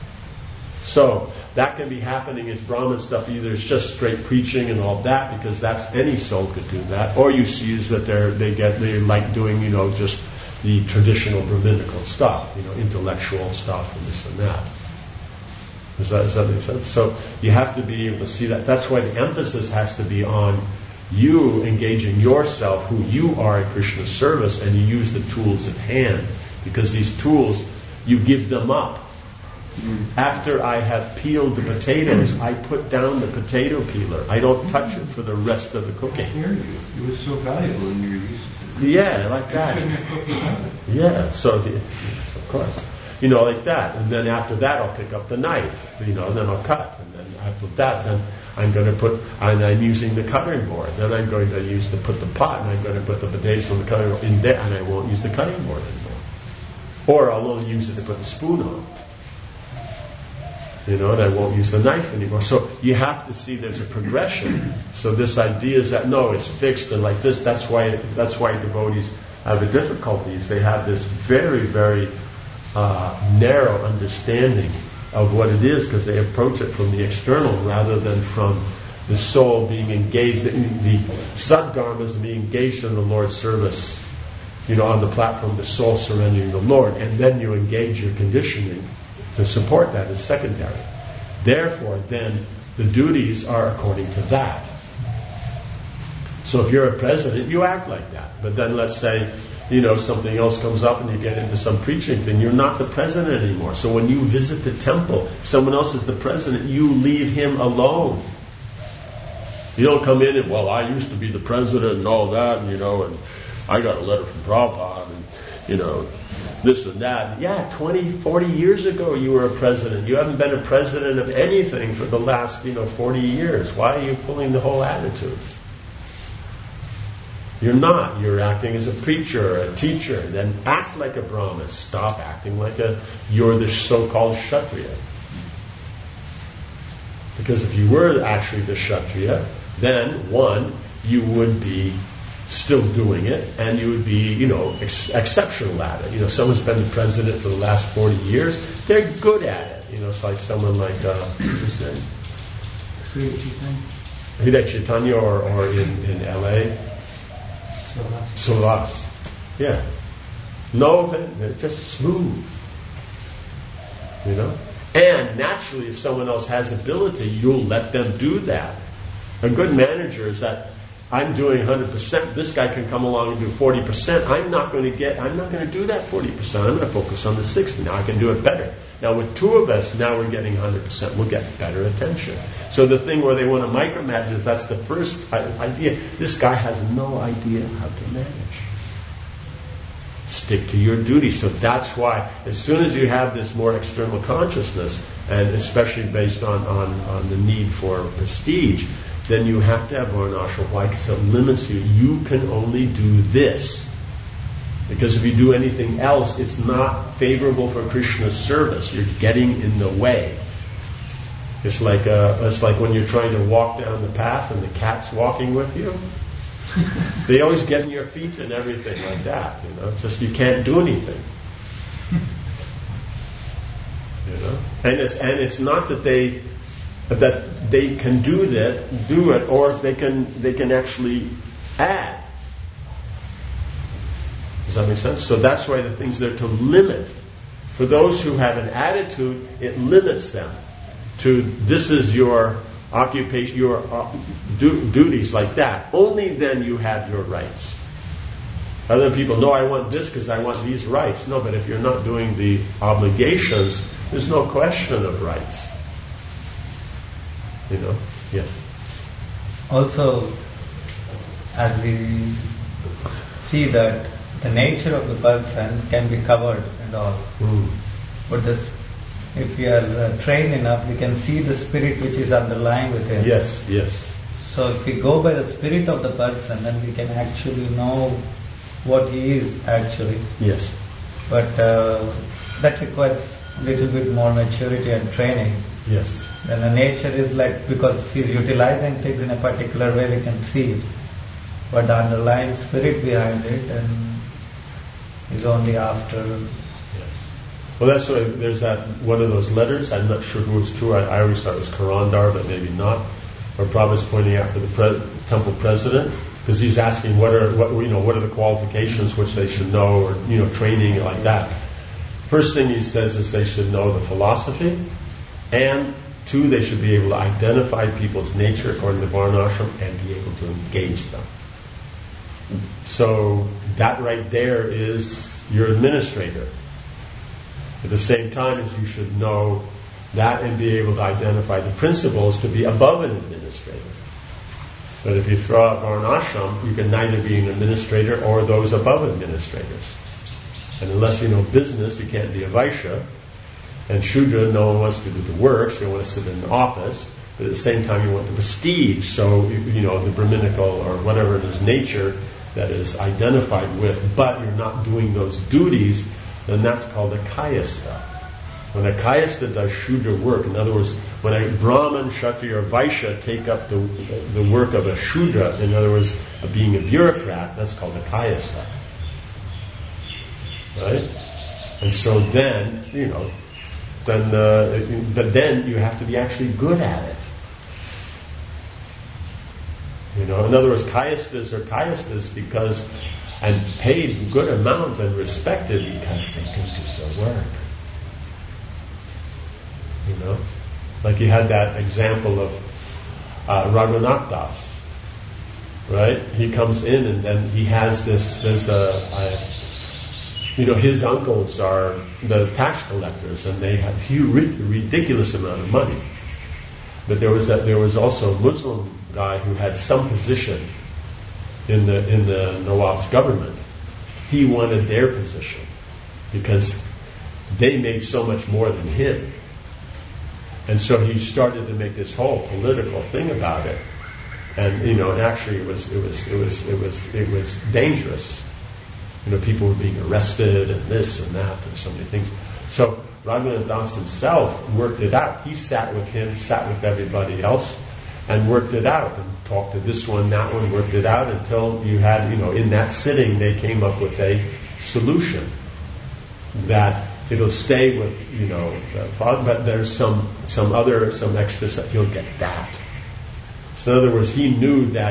So, that can be happening as Brahman stuff. Either it's just straight preaching and all that, because that's, any soul could do that. Or you see is that they're, they get, they like doing, you know, just the traditional Brahminical stuff, you know, intellectual stuff and this and that. Does that, does that make sense? So you have to be able to see that. That's why the emphasis has to be on you engaging yourself, who you are in Krishna's service, and you use the tools at hand. Because these tools, you give them up. Mm. After I have peeled the potatoes, I put down the potato peeler. I don't touch it for the rest of the cooking. I hear you. It was so valuable in your use. Yeah, like that. Yeah, so the, yes, of course. You know, like that. And then after that, I'll pick up the knife. You know, then I'll cut. And then after that, then I'm going to put, and I'm using the cutting board. Then I'm going to use to put the pot, and I'm going to put the potatoes on the cutting board in there, and I won't use the cutting board anymore. Or I'll only use it to put the spoon on. You know, and I won't use the knife anymore. So you have to see there's a progression. So this idea is that, no, it's fixed and like this. That's why that's why devotees have the difficulties. They have this very, very uh, narrow understanding of what it is, because they approach it from the external rather than from the soul being engaged, the, the Saddharmas being engaged in the Lord's service, you know, on the platform, the soul surrendering to the Lord, and then you engage your conditioning to support that as secondary. Therefore, then, the duties are according to that. So if you're a president, you act like that. But then let's say, you know, something else comes up and you get into some preaching thing, you're not the president anymore. So when you visit the temple, someone else is the president, you leave him alone. You don't come in and, well, I used to be the president and all that, and, you know, and I got a letter from Prabhupada, and, you know, this and that. Yeah, twenty, forty years ago you were a president. You haven't been a president of anything for the last, you know, forty years. Why are you pulling the whole attitude? You're not. You're acting as a preacher or a teacher. Then act like a Brahmin. Stop acting like a, you're the so-called Kshatriya. Because if you were actually the Kshatriya, then, one, you would be still doing it, and you would be, you know, ex- exceptional at it. You know, someone's been the president for the last forty years, they're good at it. You know, it's like someone like, uh, what's his name? Hideki Chaitanya, or, or in, in L A. So lost. Yeah. No, it's just smooth. You know? And naturally, if someone else has ability, you'll let them do that. A good manager is that I'm doing one hundred percent. This guy can come along and do forty percent. I'm not going to get, I'm not going to do that forty percent. I'm going to focus on the sixty. Now I can do it better. Now with two of us, now we're getting one hundred percent. We'll get better attention. So the thing where they want to micromanage is that's the first idea. This guy has no idea how to manage. Stick to your duty. So that's why as soon as you have this more external consciousness, and especially based on, on, on the need for prestige, then you have to have varnashram. Why? Because it limits you. You can only do this. Because if you do anything else, it's not favorable for Krishna's service. You're getting in the way. It's like uh, it's like when you're trying to walk down the path and the cat's walking with you. They always get in your feet and everything like that. You know, it's just you can't do anything. You know, and it's and it's not that they that they can do that, do it, or they can they can actually add. Does that make sense? So that's why the thing's there to limit. For those who have an attitude, it limits them to this is your occupation, your uh, du- duties like that. Only then you have your rights. Other people, no, I want this because I want these rights. No, but if you're not doing the obligations, there's no question of rights. You know? Yes. Also, as we see that the nature of the person can be covered and all. Mm. But this, if we are uh, trained enough, we can see the spirit which is underlying within. Yes, yes. So if we go by the spirit of the person, then we can actually know what he is actually. Yes. But uh, that requires a little bit more maturity and training. Yes. Then the nature is like, because he's utilizing things in a particular way, we can see it. But the underlying spirit behind it and is only after. Well, that's why there's that one of those letters. I'm not sure who it's to. I, I always thought it was Karandar, but maybe not. Where Prabhupada's pointing out to the pre- temple president, because he's asking what are what you know what are the qualifications which they should know, or you know training like that. First thing he says is they should know the philosophy, and two, they should be able to identify people's nature according to Varnashram and be able to engage them. So that right there is your administrator. At the same time as you should know that and be able to identify the principles to be above an administrator. But if you throw out Varnashram, you can neither be an administrator or those above administrators. And unless you know business, you can't be a Vaishya. And Shudra, no one wants to do the work, so you want to sit in the office. But at the same time, you want the prestige. So, you know, the Brahminical or whatever it is nature that is identified with, but you're not doing those duties, then that's called a Kayastha. When a Kayastha does Shudra work, in other words, when a Brahman, Kshatriya, or Vaishya take up the the work of a Shudra, in other words, of being a bureaucrat, that's called a Kayastha. Right? And so then, you know, then, uh, but then you have to be actually good at it. You know, in other words, Kayasthas are Kayasthas because, and paid good amount and respected because they can do the work. You know, like you had that example of uh, Raghunath Das, right? He comes in and then he has this. There's a, a, you know, his uncles are the tax collectors, and they have huge, ridiculous amount of money. But there was a, there was also a Muslim guy who had some position in the in the Nawab's government. He wanted their position because they made so much more than him. And so he started to make this whole political thing about it. And you know, and actually it was it was it was it was it was dangerous. You know, people were being arrested and this and that and so many things. So Raghunath Das himself worked it out. He sat with him, sat with everybody else, and worked it out and talked to this one, that one, worked it out until you had, you know, in that sitting they came up with a solution that it'll stay with, you know, the father, but there's some some other, some extra stuff, he'll get that. So in other words, he knew that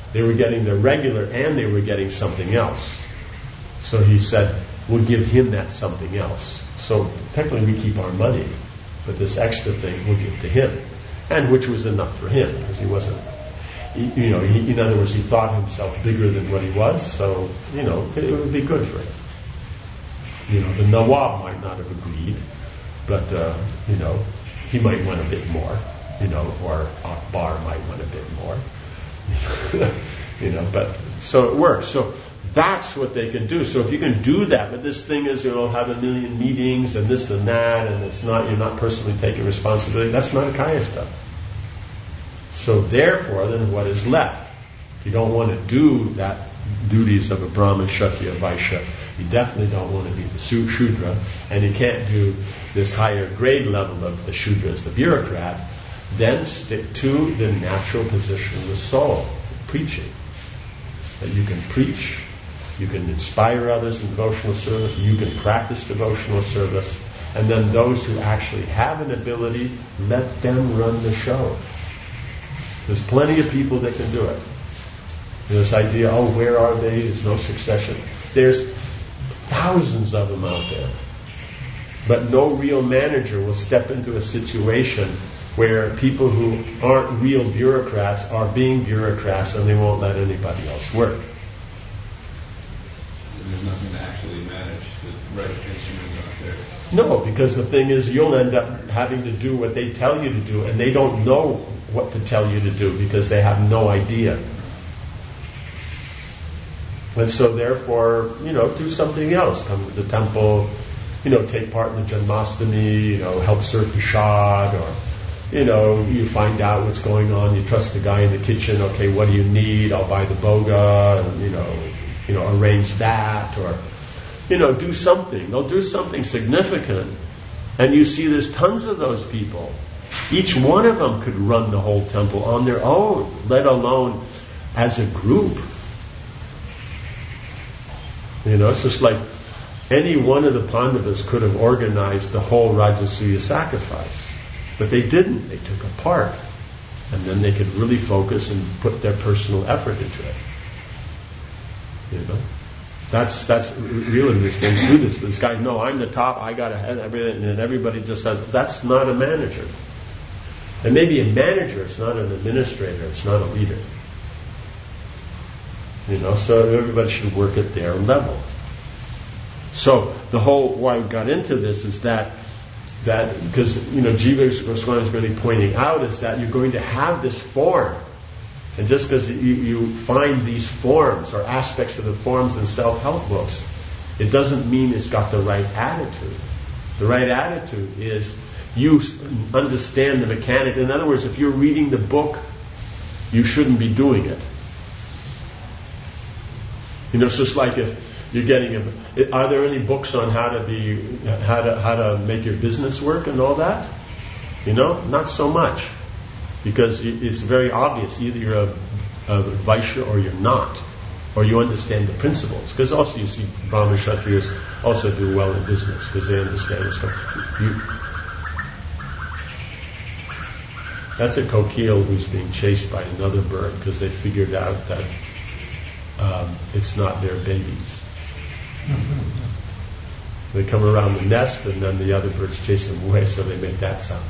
They were getting the regular and they were getting something else. So he said, we'll give him that something else. So technically we keep our money, but this extra thing we'll give to him. And which was enough for him, because he wasn't, he, you know, he, in other words, he thought himself bigger than what he was, so, you know, it, it would be good for him. You know, the Nawab might not have agreed, but, uh, you know, he might want a bit more, you know, or Akbar might want a bit more. You know, but, so it works. So that's what they can do. So if you can do that, but this thing is, you'll have a million meetings and this and that, and it's not, you're not personally taking responsibility, that's not Kaya stuff. So therefore, then what is left? You don't want to do that duties of a Brahmin, Kshatriya, Vaishya. You definitely don't want to be the Shudra, and you can't do this higher grade level of the Shudra as the bureaucrat. Then stick to the natural position of the soul, preaching. That you can preach, you can inspire others in devotional service, you can practice devotional service, and then those who actually have an ability, let them run the show. There's plenty of people that can do it. This idea, oh, where are they? There's no succession. There's thousands of them out there. But no real manager will step into a situation where people who aren't real bureaucrats are being bureaucrats and they won't let anybody else work. So there's nothing to actually manage. The right instruments aren't there. No, because the thing is, you'll end up having to do what they tell you to do, and they don't know what to tell you to do because they have no idea. And so therefore, you know, do something else. Come to the temple, you know, take part in the Janmashtami, you know, help serve Prasad, or, you know, you find out what's going on, you trust the guy in the kitchen, okay, what do you need? I'll buy the boga, and, you know, you know, arrange that, or, you know, do something. They'll do something significant. And you see there's tons of those people. Each one of them could run the whole temple on their own, let alone as a group. You know, it's just like any one of the Pandavas could have organized the whole Rajasuya sacrifice. But they didn't. They took a part. And then they could really focus and put their personal effort into it. You know? That's that's really this thing. Do this. This guy, no, I'm the top, I got ahead, everything, and everybody just says, that's not a manager. And maybe a manager, it's not an administrator, it's not a leader. You know, so everybody should work at their level. So the whole, why we got into this is that, that because, you know, Jiva Goswami is really pointing out is that you're going to have this form. And just because you, you find these forms or aspects of the forms in self-help books, it doesn't mean it's got the right attitude. The right attitude is you understand the mechanic. In other words, if you're reading the book, you shouldn't be doing it. You know, it's just like if you're getting a, are there any books on how to be, how to, how to make your business work and all that? You know, not so much. Because it's very obvious, either you're a, a Vaishya or you're not. Or you understand the principles. Because also you see Brahmin Kshatriyas also do well in business because they understand what's going on. That's a kokil who's being chased by another bird because they figured out that um, it's not their babies. They come around the nest and then the other birds chase them away, so they make that sound.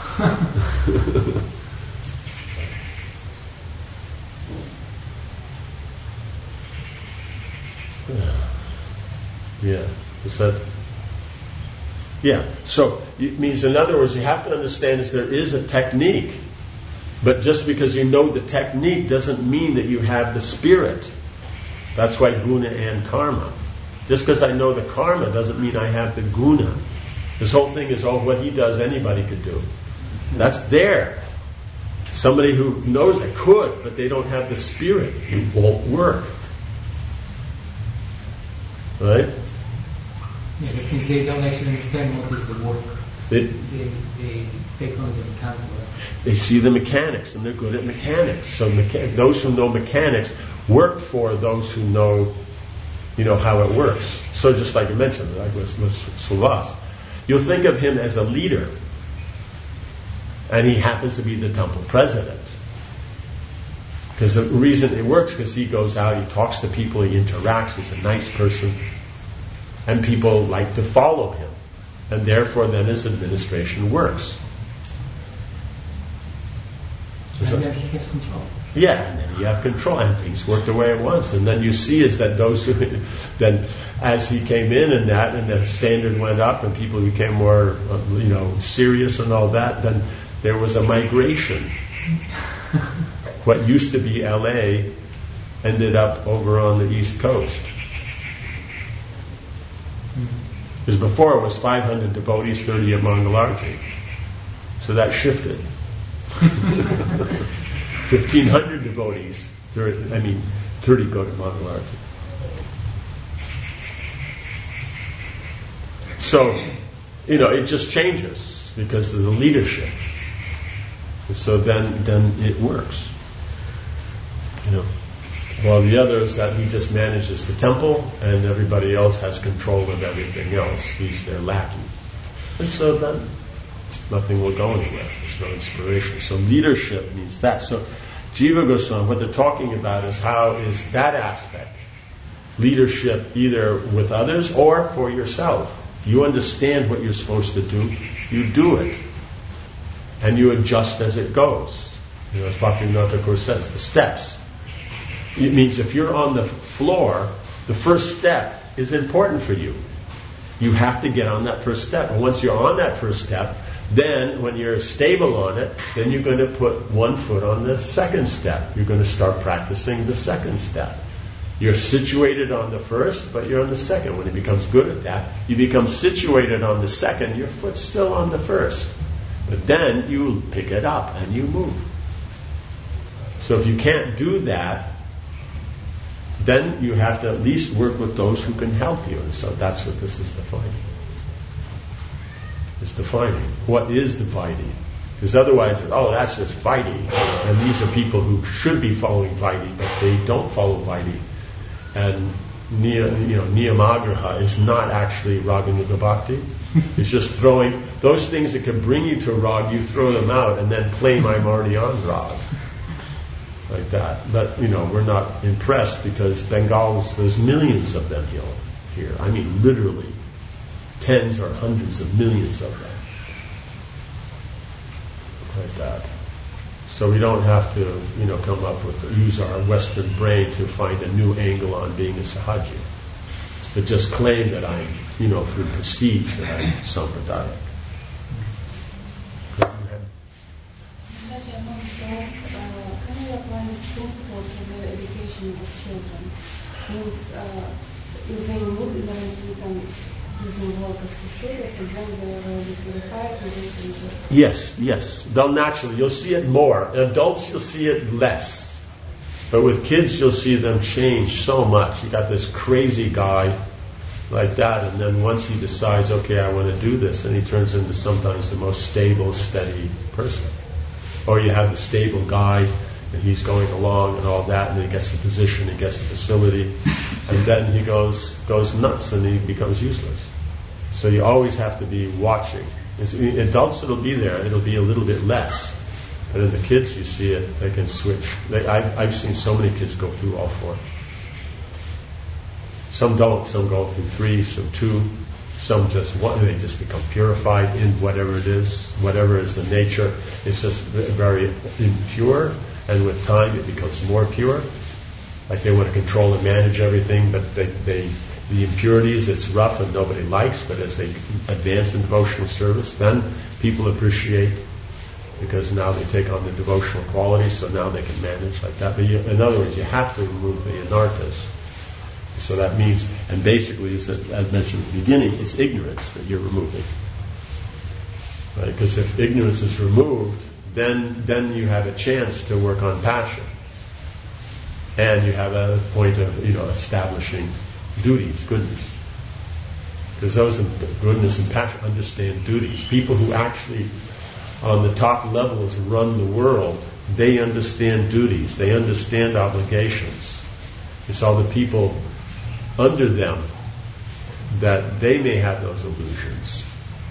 Yeah, is that? Yeah, so it means, in other words, you have to understand is there is a technique, but just because you know the technique doesn't mean that you have the spirit. That's why guna and karma. Just because I know the karma doesn't mean I have the guna. This whole thing is, oh, what he does, anybody could do. That's there. Somebody who knows it could, but they don't have the spirit. It won't work. Right? Yeah, because they don't actually understand what is the work. They, they, they take on the mechanical. They see the mechanics, and they're good at mechanics. So mecha- those who know mechanics work for those who know, you know, how it works. So just like you mentioned, like with, with Suvas, you'll think of him as a leader, and he happens to be the temple president. Because the reason it works, because he goes out, he talks to people, he interacts, he's a nice person, and people like to follow him. And therefore then his administration works. And then he has control. Yeah, and then you have control, and things work the way it was. And then you see is that those who, then as he came in and that, and the standard went up, and people became more, uh, you know, serious and all that, then there was a migration. What used to be L A ended up over on the East Coast. Because before it was five hundred devotees, thirty at Mangalarti. So that shifted. fifteen hundred devotees, thirty, I mean, thirty go to Mangalarti. So, you know, it just changes because of the leadership. And so then, then it works. You know, while the other is that he just manages the temple and everybody else has control of everything else. He's their lackey. And so then nothing will go anywhere. There's no inspiration. So leadership means that. So Jiva Goswami, what they're talking about is how is that aspect, leadership either with others or for yourself. You understand what you're supposed to do, you do it. And you adjust as it goes. You know, as Bhaktivinoda Thakur says, the steps. It means if you're on the floor, the first step is important for you. You have to get on that first step. And once you're on that first step, then when you're stable on it, then you're going to put one foot on the second step. You're going to start practicing the second step. You're situated on the first, but you're on the second. When it becomes good at that, you become situated on the second, your foot's still on the first. But then you pick it up and you move. So if you can't do that, then you have to at least work with those who can help you. And so that's what this is defining. It's defining. What is dividing? Because otherwise, oh, that's just Vaidhi. And these are people who should be following Vaidhi, but they don't follow Vaidhi. And Niya, you know, Niyamagraha is not actually Raganuga Bhakti. It's just throwing those things that can bring you to Rag, you throw them out and then claim I'm already on Rag. Like that. But, you know, we're not impressed because Bengals, there's millions of them here. I mean, literally tens or hundreds of millions of them. Like that. So we don't have to, you know, come up with, use our Western brain to find a new angle on being a Sahaji. But just claim that I'm, you know, through prestige that I'm Sampradaya. Can you apply this principle to the education of children? Means, uh, if they move eventually can using work as kushas, and then they will be purified, and they can do. Yes, yes. They'll naturally, you'll see it more. Adults, you'll see it less. But with kids, you'll see them change so much. You got this crazy guy like that, and then once he decides, okay, I want to do this, and he turns into sometimes the most stable, steady person. Or you have the stable guy, and he's going along and all that, and then he gets the position, he gets the facility, and then he goes goes nuts and he becomes useless. So you always have to be watching. It's, in adults, it'll be there, it'll be a little bit less. But in the kids, you see it, they can switch. They, I've, I've seen so many kids go through all four. Some don't, some go through three, some two, some just one, they just become purified in whatever it is, whatever is the nature. It's just very impure, and with time it becomes more pure. Like they want to control and manage everything, but they, they the impurities, it's rough and nobody likes, but as they advance in devotional service, then people appreciate, because now they take on the devotional qualities, so now they can manage like that. But you, in other words, you have to remove the anarthas. So that means, and basically, as I mentioned at the beginning, it's ignorance that you're removing. Right? Because if ignorance is removed, then then you have a chance to work on passion. And you have a point of, you know, establishing duties, goodness. Because those in goodness and passion understand duties. People who actually, on the top levels, run the world, they understand duties, they understand obligations. It's all the people under them that they may have those illusions.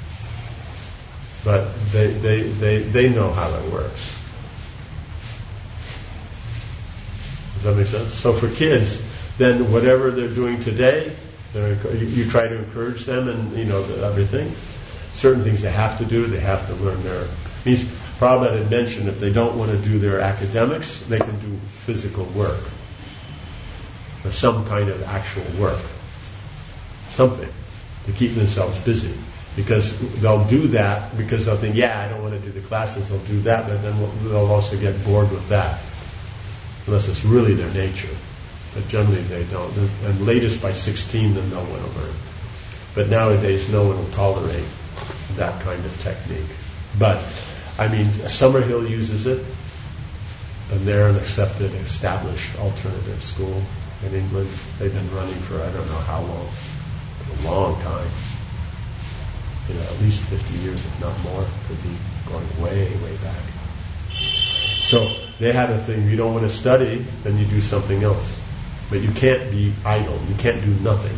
But they, they, they, they know how it works. Does that make sense? So for kids, then whatever they're doing today, they're, you, you try to encourage them and, you know, the, everything. Certain things they have to do, they have to learn their... Means Prabhupada had mentioned if they don't want to do their academics, they can do physical work. Or some kind of actual work. Something. To keep themselves busy. Because they'll do that because they'll think, yeah, I don't want to do the classes, they'll do that, but then they'll also get bored with that. Unless it's really their nature. But generally they don't. And latest by sixteen, then they'll want to learn. But nowadays no one will tolerate that kind of technique. But, I mean, Summerhill uses it, and they're an accepted, established alternative school in England. They've been running for I don't know how long. A long time. You know, at least fifty years, if not more. Could be going way, way back. So they had a thing, you don't want to study, then you do something else. But you can't be idle, you can't do nothing.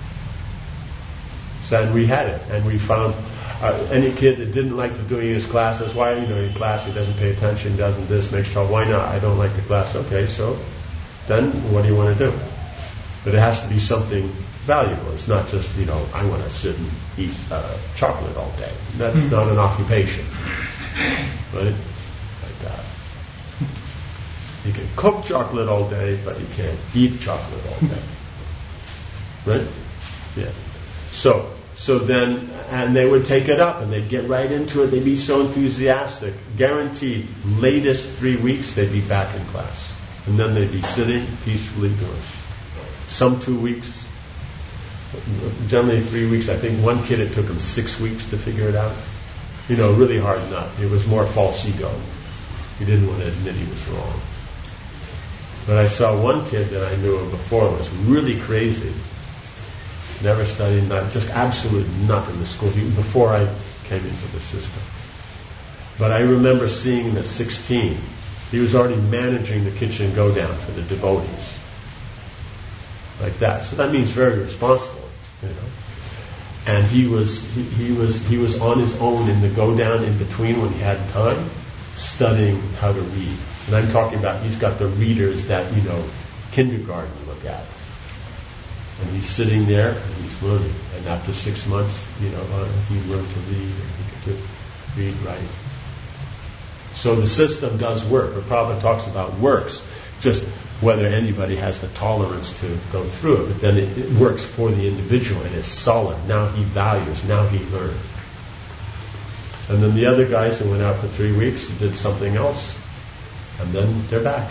So and we had it, and we found uh, any kid that didn't like to doing his classes, why, you know, in class he doesn't pay attention, doesn't this, makes trouble, why not? I don't like the class. Okay, so then what do you want to do? But it has to be something valuable. It's not just, you know, I want to sit and eat uh, chocolate all day. That's mm-hmm. not an occupation. Right? Like that. You can cook chocolate all day, but you can't eat chocolate all day. Right? Yeah. So, so then, and they would take it up and they'd get right into it. They'd be so enthusiastic. Guaranteed, latest three weeks they'd be back in class. And then they'd be sitting peacefully doing. Some two weeks, generally three weeks. I think one kid, it took him six weeks to figure it out. You know, really hard nut. It was more false ego. He didn't want to admit he was wrong. But I saw one kid that I knew of before was really crazy. Never studied, not just absolute nut in the school, even before I came into the system. But I remember seeing him at sixteen. He was already managing the kitchen go down for the devotees. Like that. So that means very responsible, you know. And he was he, he was he was on his own in the go down in between when he had time, studying how to read. And I'm talking about he's got the readers that, you know, kindergarten look at. And he's sitting there and he's learning. And after six months, you know, uh, he learned to read and he could read, write. So the system does work. But Prabhupada talks about works, just whether anybody has the tolerance to go through it. But then it, it works for the individual and it's solid. Now he values, now he learns. And then the other guys who went out for three weeks did something else. And then they're back.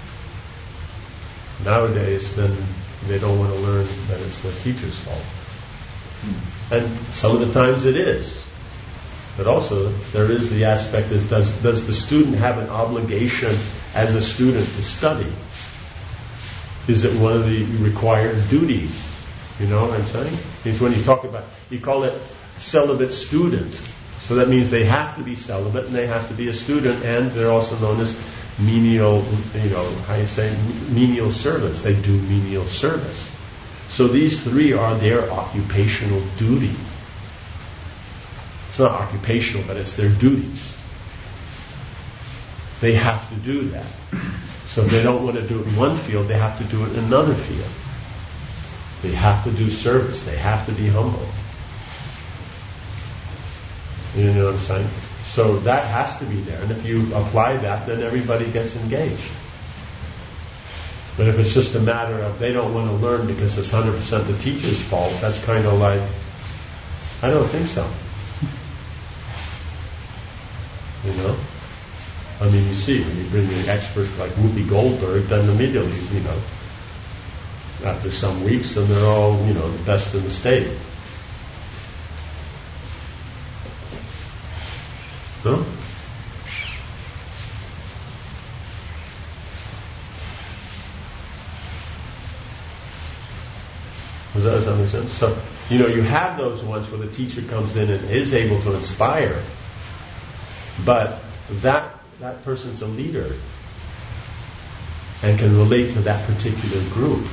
Nowadays, then they don't want to learn that it's the teacher's fault. And some of the times it is. But also, there is the aspect is, does, does the student have an obligation as a student to study? Is it one of the required duties? You know what I'm saying? It's when you talk about, you call it celibate student. So that means they have to be celibate and they have to be a student, and they're also known as menial, you know, how you say, menial servants. They do menial service. So these three are their occupational duty. It's not occupational, but it's their duties. They have to do that. So if they don't want to do it in one field, they have to do it in another field. They have to do service. They have to be humble. You know what I'm saying? So that has to be there. And if you apply that, then everybody gets engaged. But if it's just a matter of they don't want to learn because it's one hundred percent the teacher's fault, that's kind of like, I don't think so. You know? I mean, you see, when you bring in experts like Whoopi Goldberg, then immediately, you know, after some weeks, then they're all, you know, the best in the state. No? Does that, does that make sense? So, you know, you have those ones where the teacher comes in and is able to inspire, but that that person's a leader and can relate to that particular group.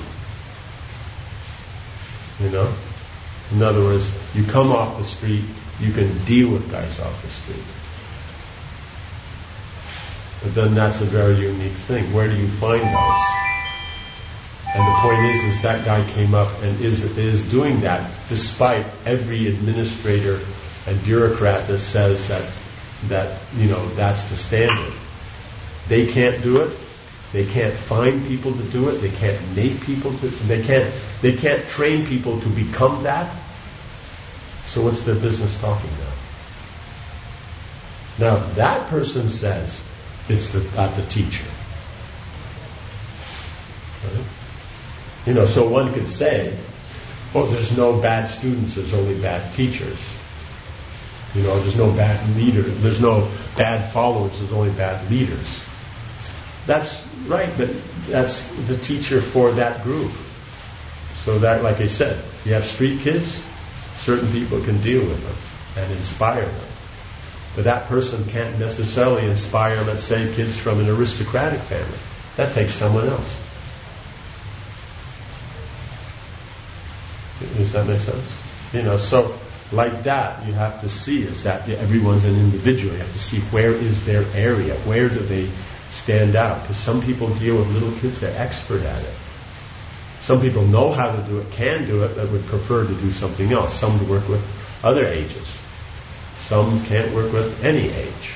You know? In other words, you come off the street, you can deal with guys off the street. But then that's a very unique thing. Where do you find those? And the point is, is that guy came up and is is doing that despite every administrator and bureaucrat that says that that you know that's the standard. They can't do it. They can't find people to do it. They can't make people to. They can't. They can't train people to become that. So what's their business talking about? Now that person says it's the, not the teacher. Right? You know, so one could say, "Oh, there's no bad students. There's only bad teachers." You know, there's no bad leader. There's no bad followers. There's only bad leaders. That's right, but that's the teacher for that group. So that, like I said, you have street kids, certain people can deal with them and inspire them. But that person can't necessarily inspire, let's say, kids from an aristocratic family. That takes someone else. Does that make sense? You know, so like that, you have to see is that everyone's an individual. You have to see where is their area, where do they stand out. Because some people deal with little kids, they're expert at it. Some people know how to do it, can do it, but would prefer to do something else. Some to work with other ages. Some can't work with any age.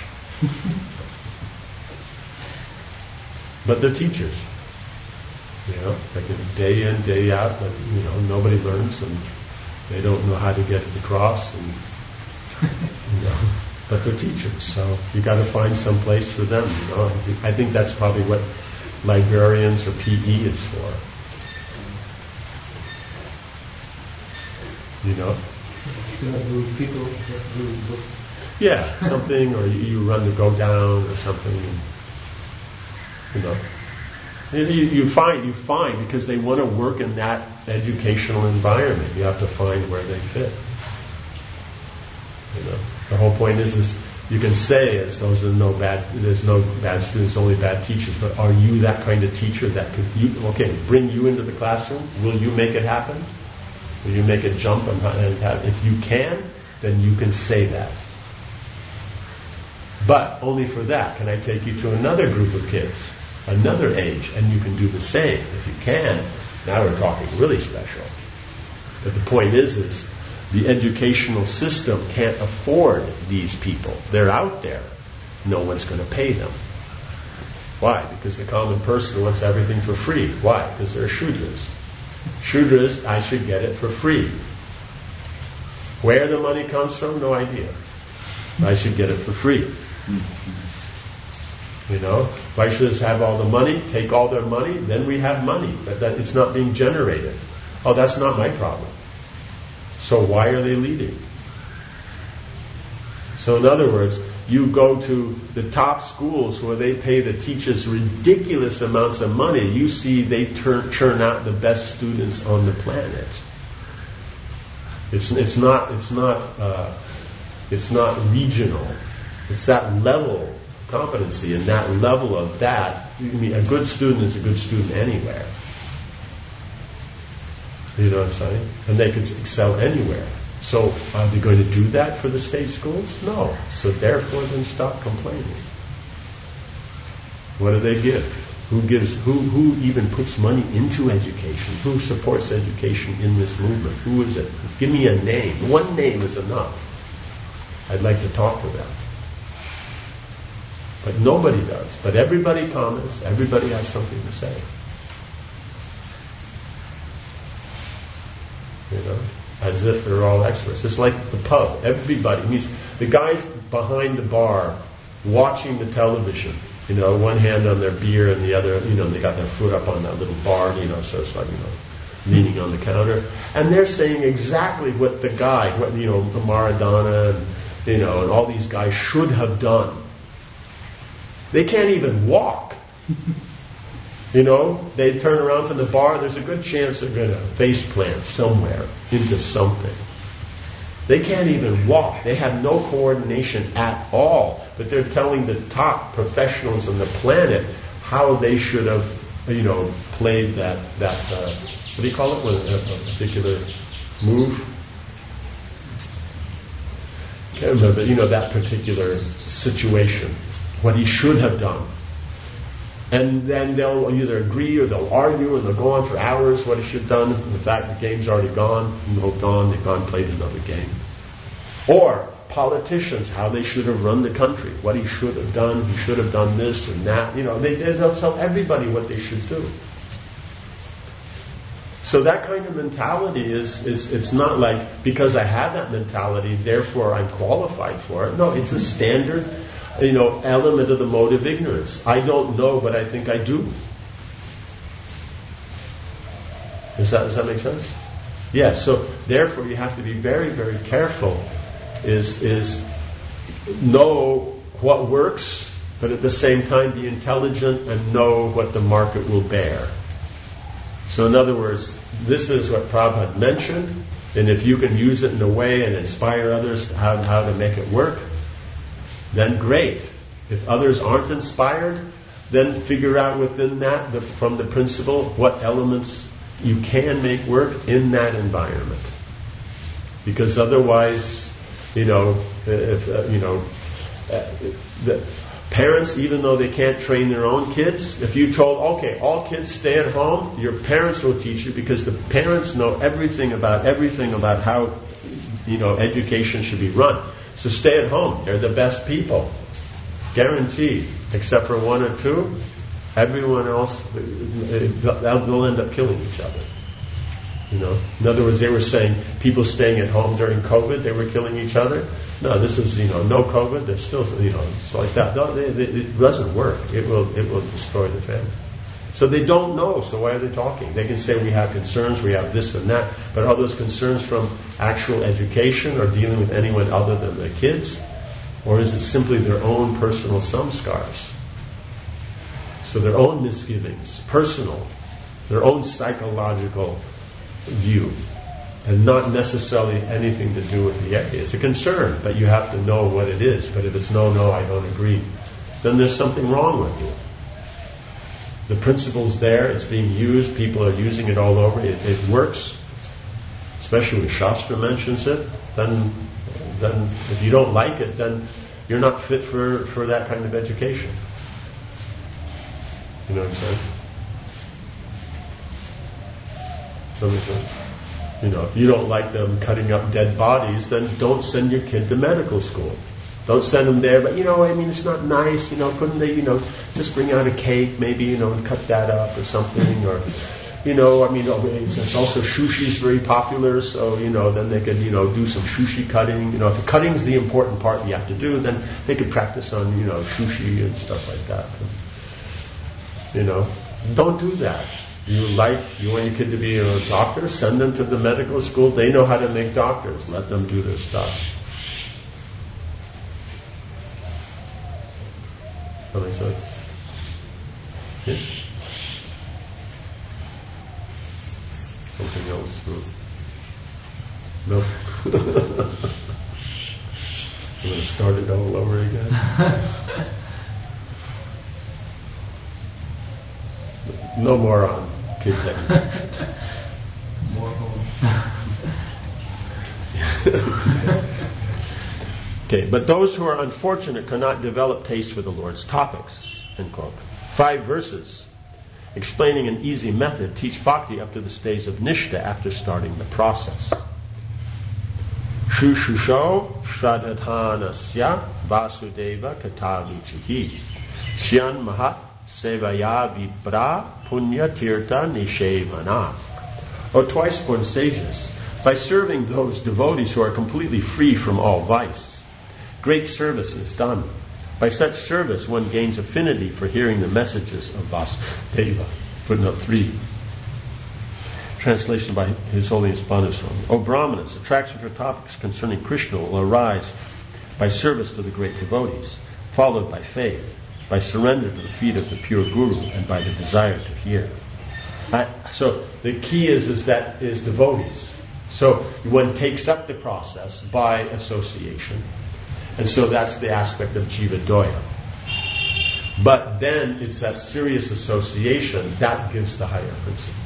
But they're teachers. You know, they can day in, day out, but you know, nobody learns and they don't know how to get it across, and you know, but they're teachers, so you got to find some place for them. You know, I think that's probably what librarians or P E is for. You know. People do books. Yeah, something, or you, you run the go down or something. And, you know. You, you find, you find, because they want to work in that educational environment. You have to find where they fit. You know, the whole point is, is you can say, as those are no bad, there's no bad students, only bad teachers. But are you that kind of teacher that could, you, okay, bring you into the classroom? Will you make it happen? Will you make it jump and, and have? If you can, then you can say that. But only for that can I take you to another group of kids. Another age, and you can do the same. If you can, now we're talking really special. But the point is, is the educational system can't afford these people. They're out there. No one's going to pay them. Why? Because the common person wants everything for free. Why? Because they're Shudras. Shudras, I should get it for free. Where the money comes from, no idea. I should get it for free. You know, Vaishnavas have all the money, take all their money, then we have money. But that it's not being generated. Oh, that's not my problem. So why are they leading? So in other words, you go to the top schools where they pay the teachers ridiculous amounts of money, you see they turn, churn out the best students on the planet. It's it's not it's not uh, it's not regional. It's that level competency, and that level of that. I mean, a good student is a good student anywhere. You know what I'm saying? And they could excel anywhere. So are they going to do that for the state schools? No. So therefore, then stop complaining. What do they give? Who gives? Who who even puts money into education? Who supports education in this movement? Who is it? Give me a name. One name is enough. I'd like to talk to them. But nobody does. But everybody comments. Everybody has something to say. You know, as if they're all experts. It's like the pub. Everybody. I mean, the guys behind the bar watching the television. You know, one hand on their beer and the other, you know, they got their foot up on that little bar. You know, so it's like, you know, leaning on the counter, and they're saying exactly what the guy, what you know, the Maradona, and you know, and all these guys should have done. They can't even walk. You know, they turn around from the bar, there's a good chance they're going to face plant somewhere into something. They can't even walk. They have no coordination at all. But they're telling the top professionals on the planet how they should have, you know, played that, that uh, what do you call it? A, a particular move? Can't remember, you know, that particular situation. What he should have done. And then they'll either agree or they'll argue or they'll go on for hours what he should have done. In fact, the game's already gone, moved on, they've gone and played another game. Or politicians, how they should have run the country, what he should have done, he should have done this and that. You know, they, they'll tell everybody what they should do. So that kind of mentality is, is, it's not like, because I have that mentality, therefore I'm qualified for it. No, it's a standard, you know, element of the mode of ignorance. I don't know, but I think I do. Does that, does that make sense? Yeah, so therefore you have to be very, very careful, is, is know what works, but at the same time be intelligent and know what the market will bear. So in other words, this is what Prabhupada mentioned, and if you can use it in a way and inspire others to how, how to make it work, then great. If others aren't inspired, then figure out within that, the, from the principle, what elements you can make work in that environment. Because otherwise, you know, if uh, you know, uh, the parents, even though they can't train their own kids, if you told, okay, all kids stay at home, your parents will teach you, because the parents know everything about everything about how, you know, education should be run. So stay at home. They're the best people. Guaranteed. Except for one or two, everyone else, they'll end up killing each other. You know, in other words, they were saying people staying at home during COVID, they were killing each other. No, this is, you know, no COVID. They're still, you know, it's like that. No, they, they, it doesn't work. It will, it will destroy the family. So they don't know. So why are they talking? They can say we have concerns, we have this and that, but are those concerns from actual education or dealing with anyone other than their kids, or is it simply their own personal samskars? So their own misgivings, personal, their own psychological view, and not necessarily anything to do with the yeti. It's a concern, but you have to know what it is. But if it's no, no, I don't agree, then there's something wrong with you. The principle's there, it's being used, people are using it all over, it, it works, especially when Shastra mentions it. Then, then if you don't like it, then you're not fit for, for that kind of education. You know what I'm saying? So makes sense. You know, if you don't like them cutting up dead bodies, then don't send your kid to medical school. Don't send them there, but you know, I mean, it's not nice, you know, couldn't they, you know, just bring out a cake, maybe, you know, and cut that up or something, or, you know, I mean, it's also sushi's very popular, so, you know, then they could, you know, do some sushi cutting. You know, if the cutting's the important part you have to do, then they could practice on, you know, sushi and stuff like that. You know, don't do that. You like, you want your kid to be a doctor, send them to the medical school. They know how to make doctors. Let them do their stuff. That makes sense? Yeah? Something else? No? No? I'm going to start it all over again. No more on kids education. More home. Okay, but those who are unfortunate cannot develop taste for the Lord's topics. End quote. Five verses explaining an easy method teach bhakti up to the stage of nishta after starting the process. Shushusho shradhanasya vasudeva katavuchihi syan mahat sevaya vibra punya tirtha nishevana. O twice-born sages, by serving those devotees who are completely free from all vice, great service is done. By such service, one gains affinity for hearing the messages of Vasudeva. Footnote three. Translation by His Holiness Bhanu Swami. O Brahmanas, attraction for topics concerning Krishna will arise by service to the great devotees, followed by faith, by surrender to the feet of the pure Guru, and by the desire to hear. Uh, so the key is, is that is devotees. So one takes up the process by association. And so that's the aspect of Jiva Doya. But then it's that serious association that gives the higher principle.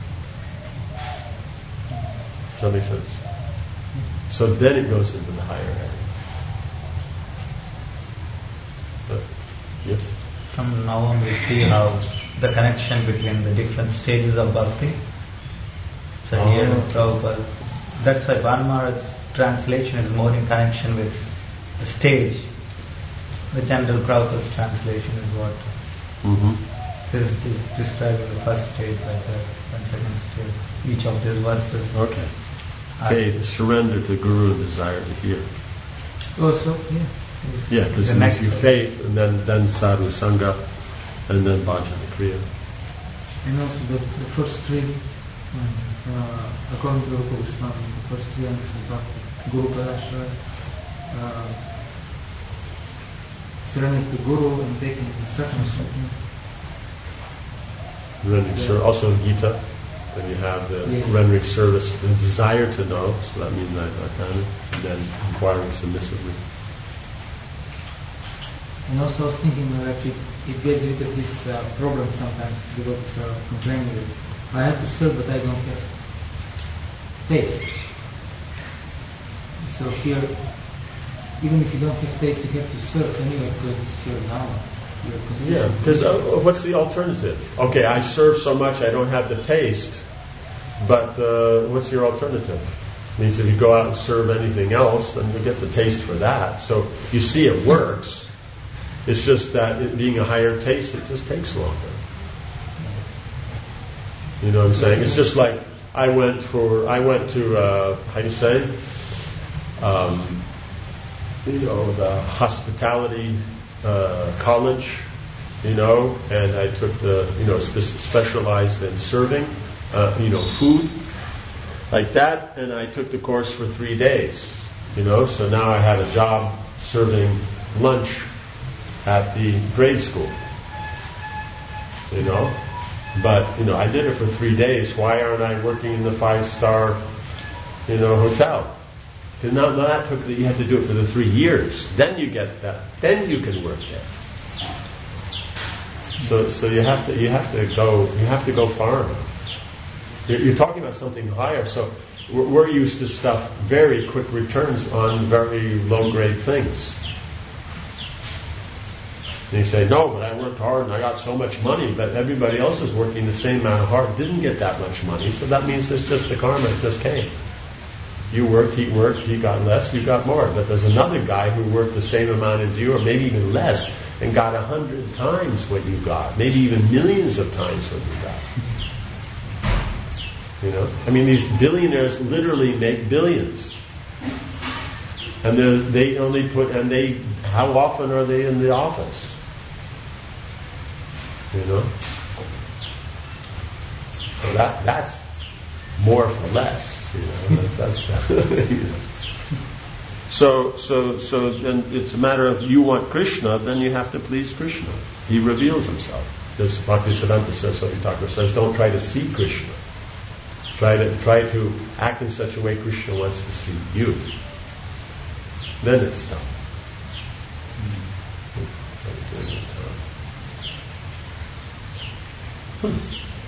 Does that make sense? So then it goes into the higher area. But, yeah. from now on we see how the connection between the different stages of bhakti. So Oh. here Prabhupada, that's why Vanmara's translation is more in connection with the stage. The general Prabhupada's translation is what Mm-hmm. is de- describing the first stage like that, and second stage. Each of these verses. Okay. are- Faith, surrender to Guru and desire to hear. Also, yeah. Yeah, because The it makes next you one. faith, and then then sadhu sangha, and then bhajana kriya. And also the, the first three, uh, according to Rupa Goswami, the first three ranks of bhakti, Guru Padashara, uh, surrender to Guru and taking instructions from him. Rendering ser- also in Gita, then you have the Yeah. rendering service, the desire to know, so that means that kind, and then inquiring submissively. And also I was thinking uh, if it, it gets rid of this uh, problem sometimes, devotees are complaining that I have to serve but I don't have taste. So here, even if you don't have taste, you have to serve anyway because it's your dharma. Your position. Yeah, because uh, what's the alternative? Okay, I serve so much I don't have the taste, but uh, what's your alternative? Means if you go out and serve anything else, then you get the taste for that. So you see it works. It's just that it being a higher taste, it just takes longer. You know what I'm saying? It's just like I went for, I went to, uh, how do you say? Um, you know, the hospitality uh, college, you know, and I took the, you know, spe- specialized in serving, uh, you know, food, like that, and I took the course for three days, you know, so now I had a job serving lunch at the grade school, you know, but, you know, I did it for three days. Why aren't I working in the five-star, you know, hotel? Because now, now that took, the, you have to do it for the three years. Then you get that. Then you can work there. So, so you have to, you have to go, you have to go far. You're, you're talking about something higher. So we're, we're used to stuff, very quick returns on very low-grade things. And you say, no, but I worked hard and I got so much money, but everybody else is working the same amount of hard, didn't get that much money. So that means there's just the karma, it just came. You worked, he worked, he got less, you got more. But there's another guy who worked the same amount as you, or maybe even less, and got a hundred times what you got, maybe even millions of times what you got. You know? I mean, these billionaires literally make billions. And they only put, and they, how often are they in the office? You know? So that that's more for less, you know. That's, that's you know. So so so then it's a matter of you want Krishna, then you have to please Krishna. He reveals himself. This Bhaktisiddhanta Saraswati Thakur says, don't try to see Krishna. Try to try to act in such a way Krishna wants to see you. Then it's done. Hmm.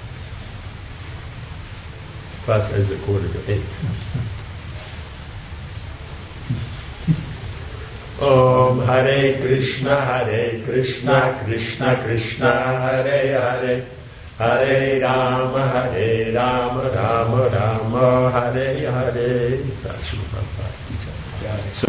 Class ends at quarter to eight. Om Hare Krishna, Hare Krishna, Krishna Krishna, Hare Hare, Hare Rama, Hare Rama, Rama Rama, Hare Hare.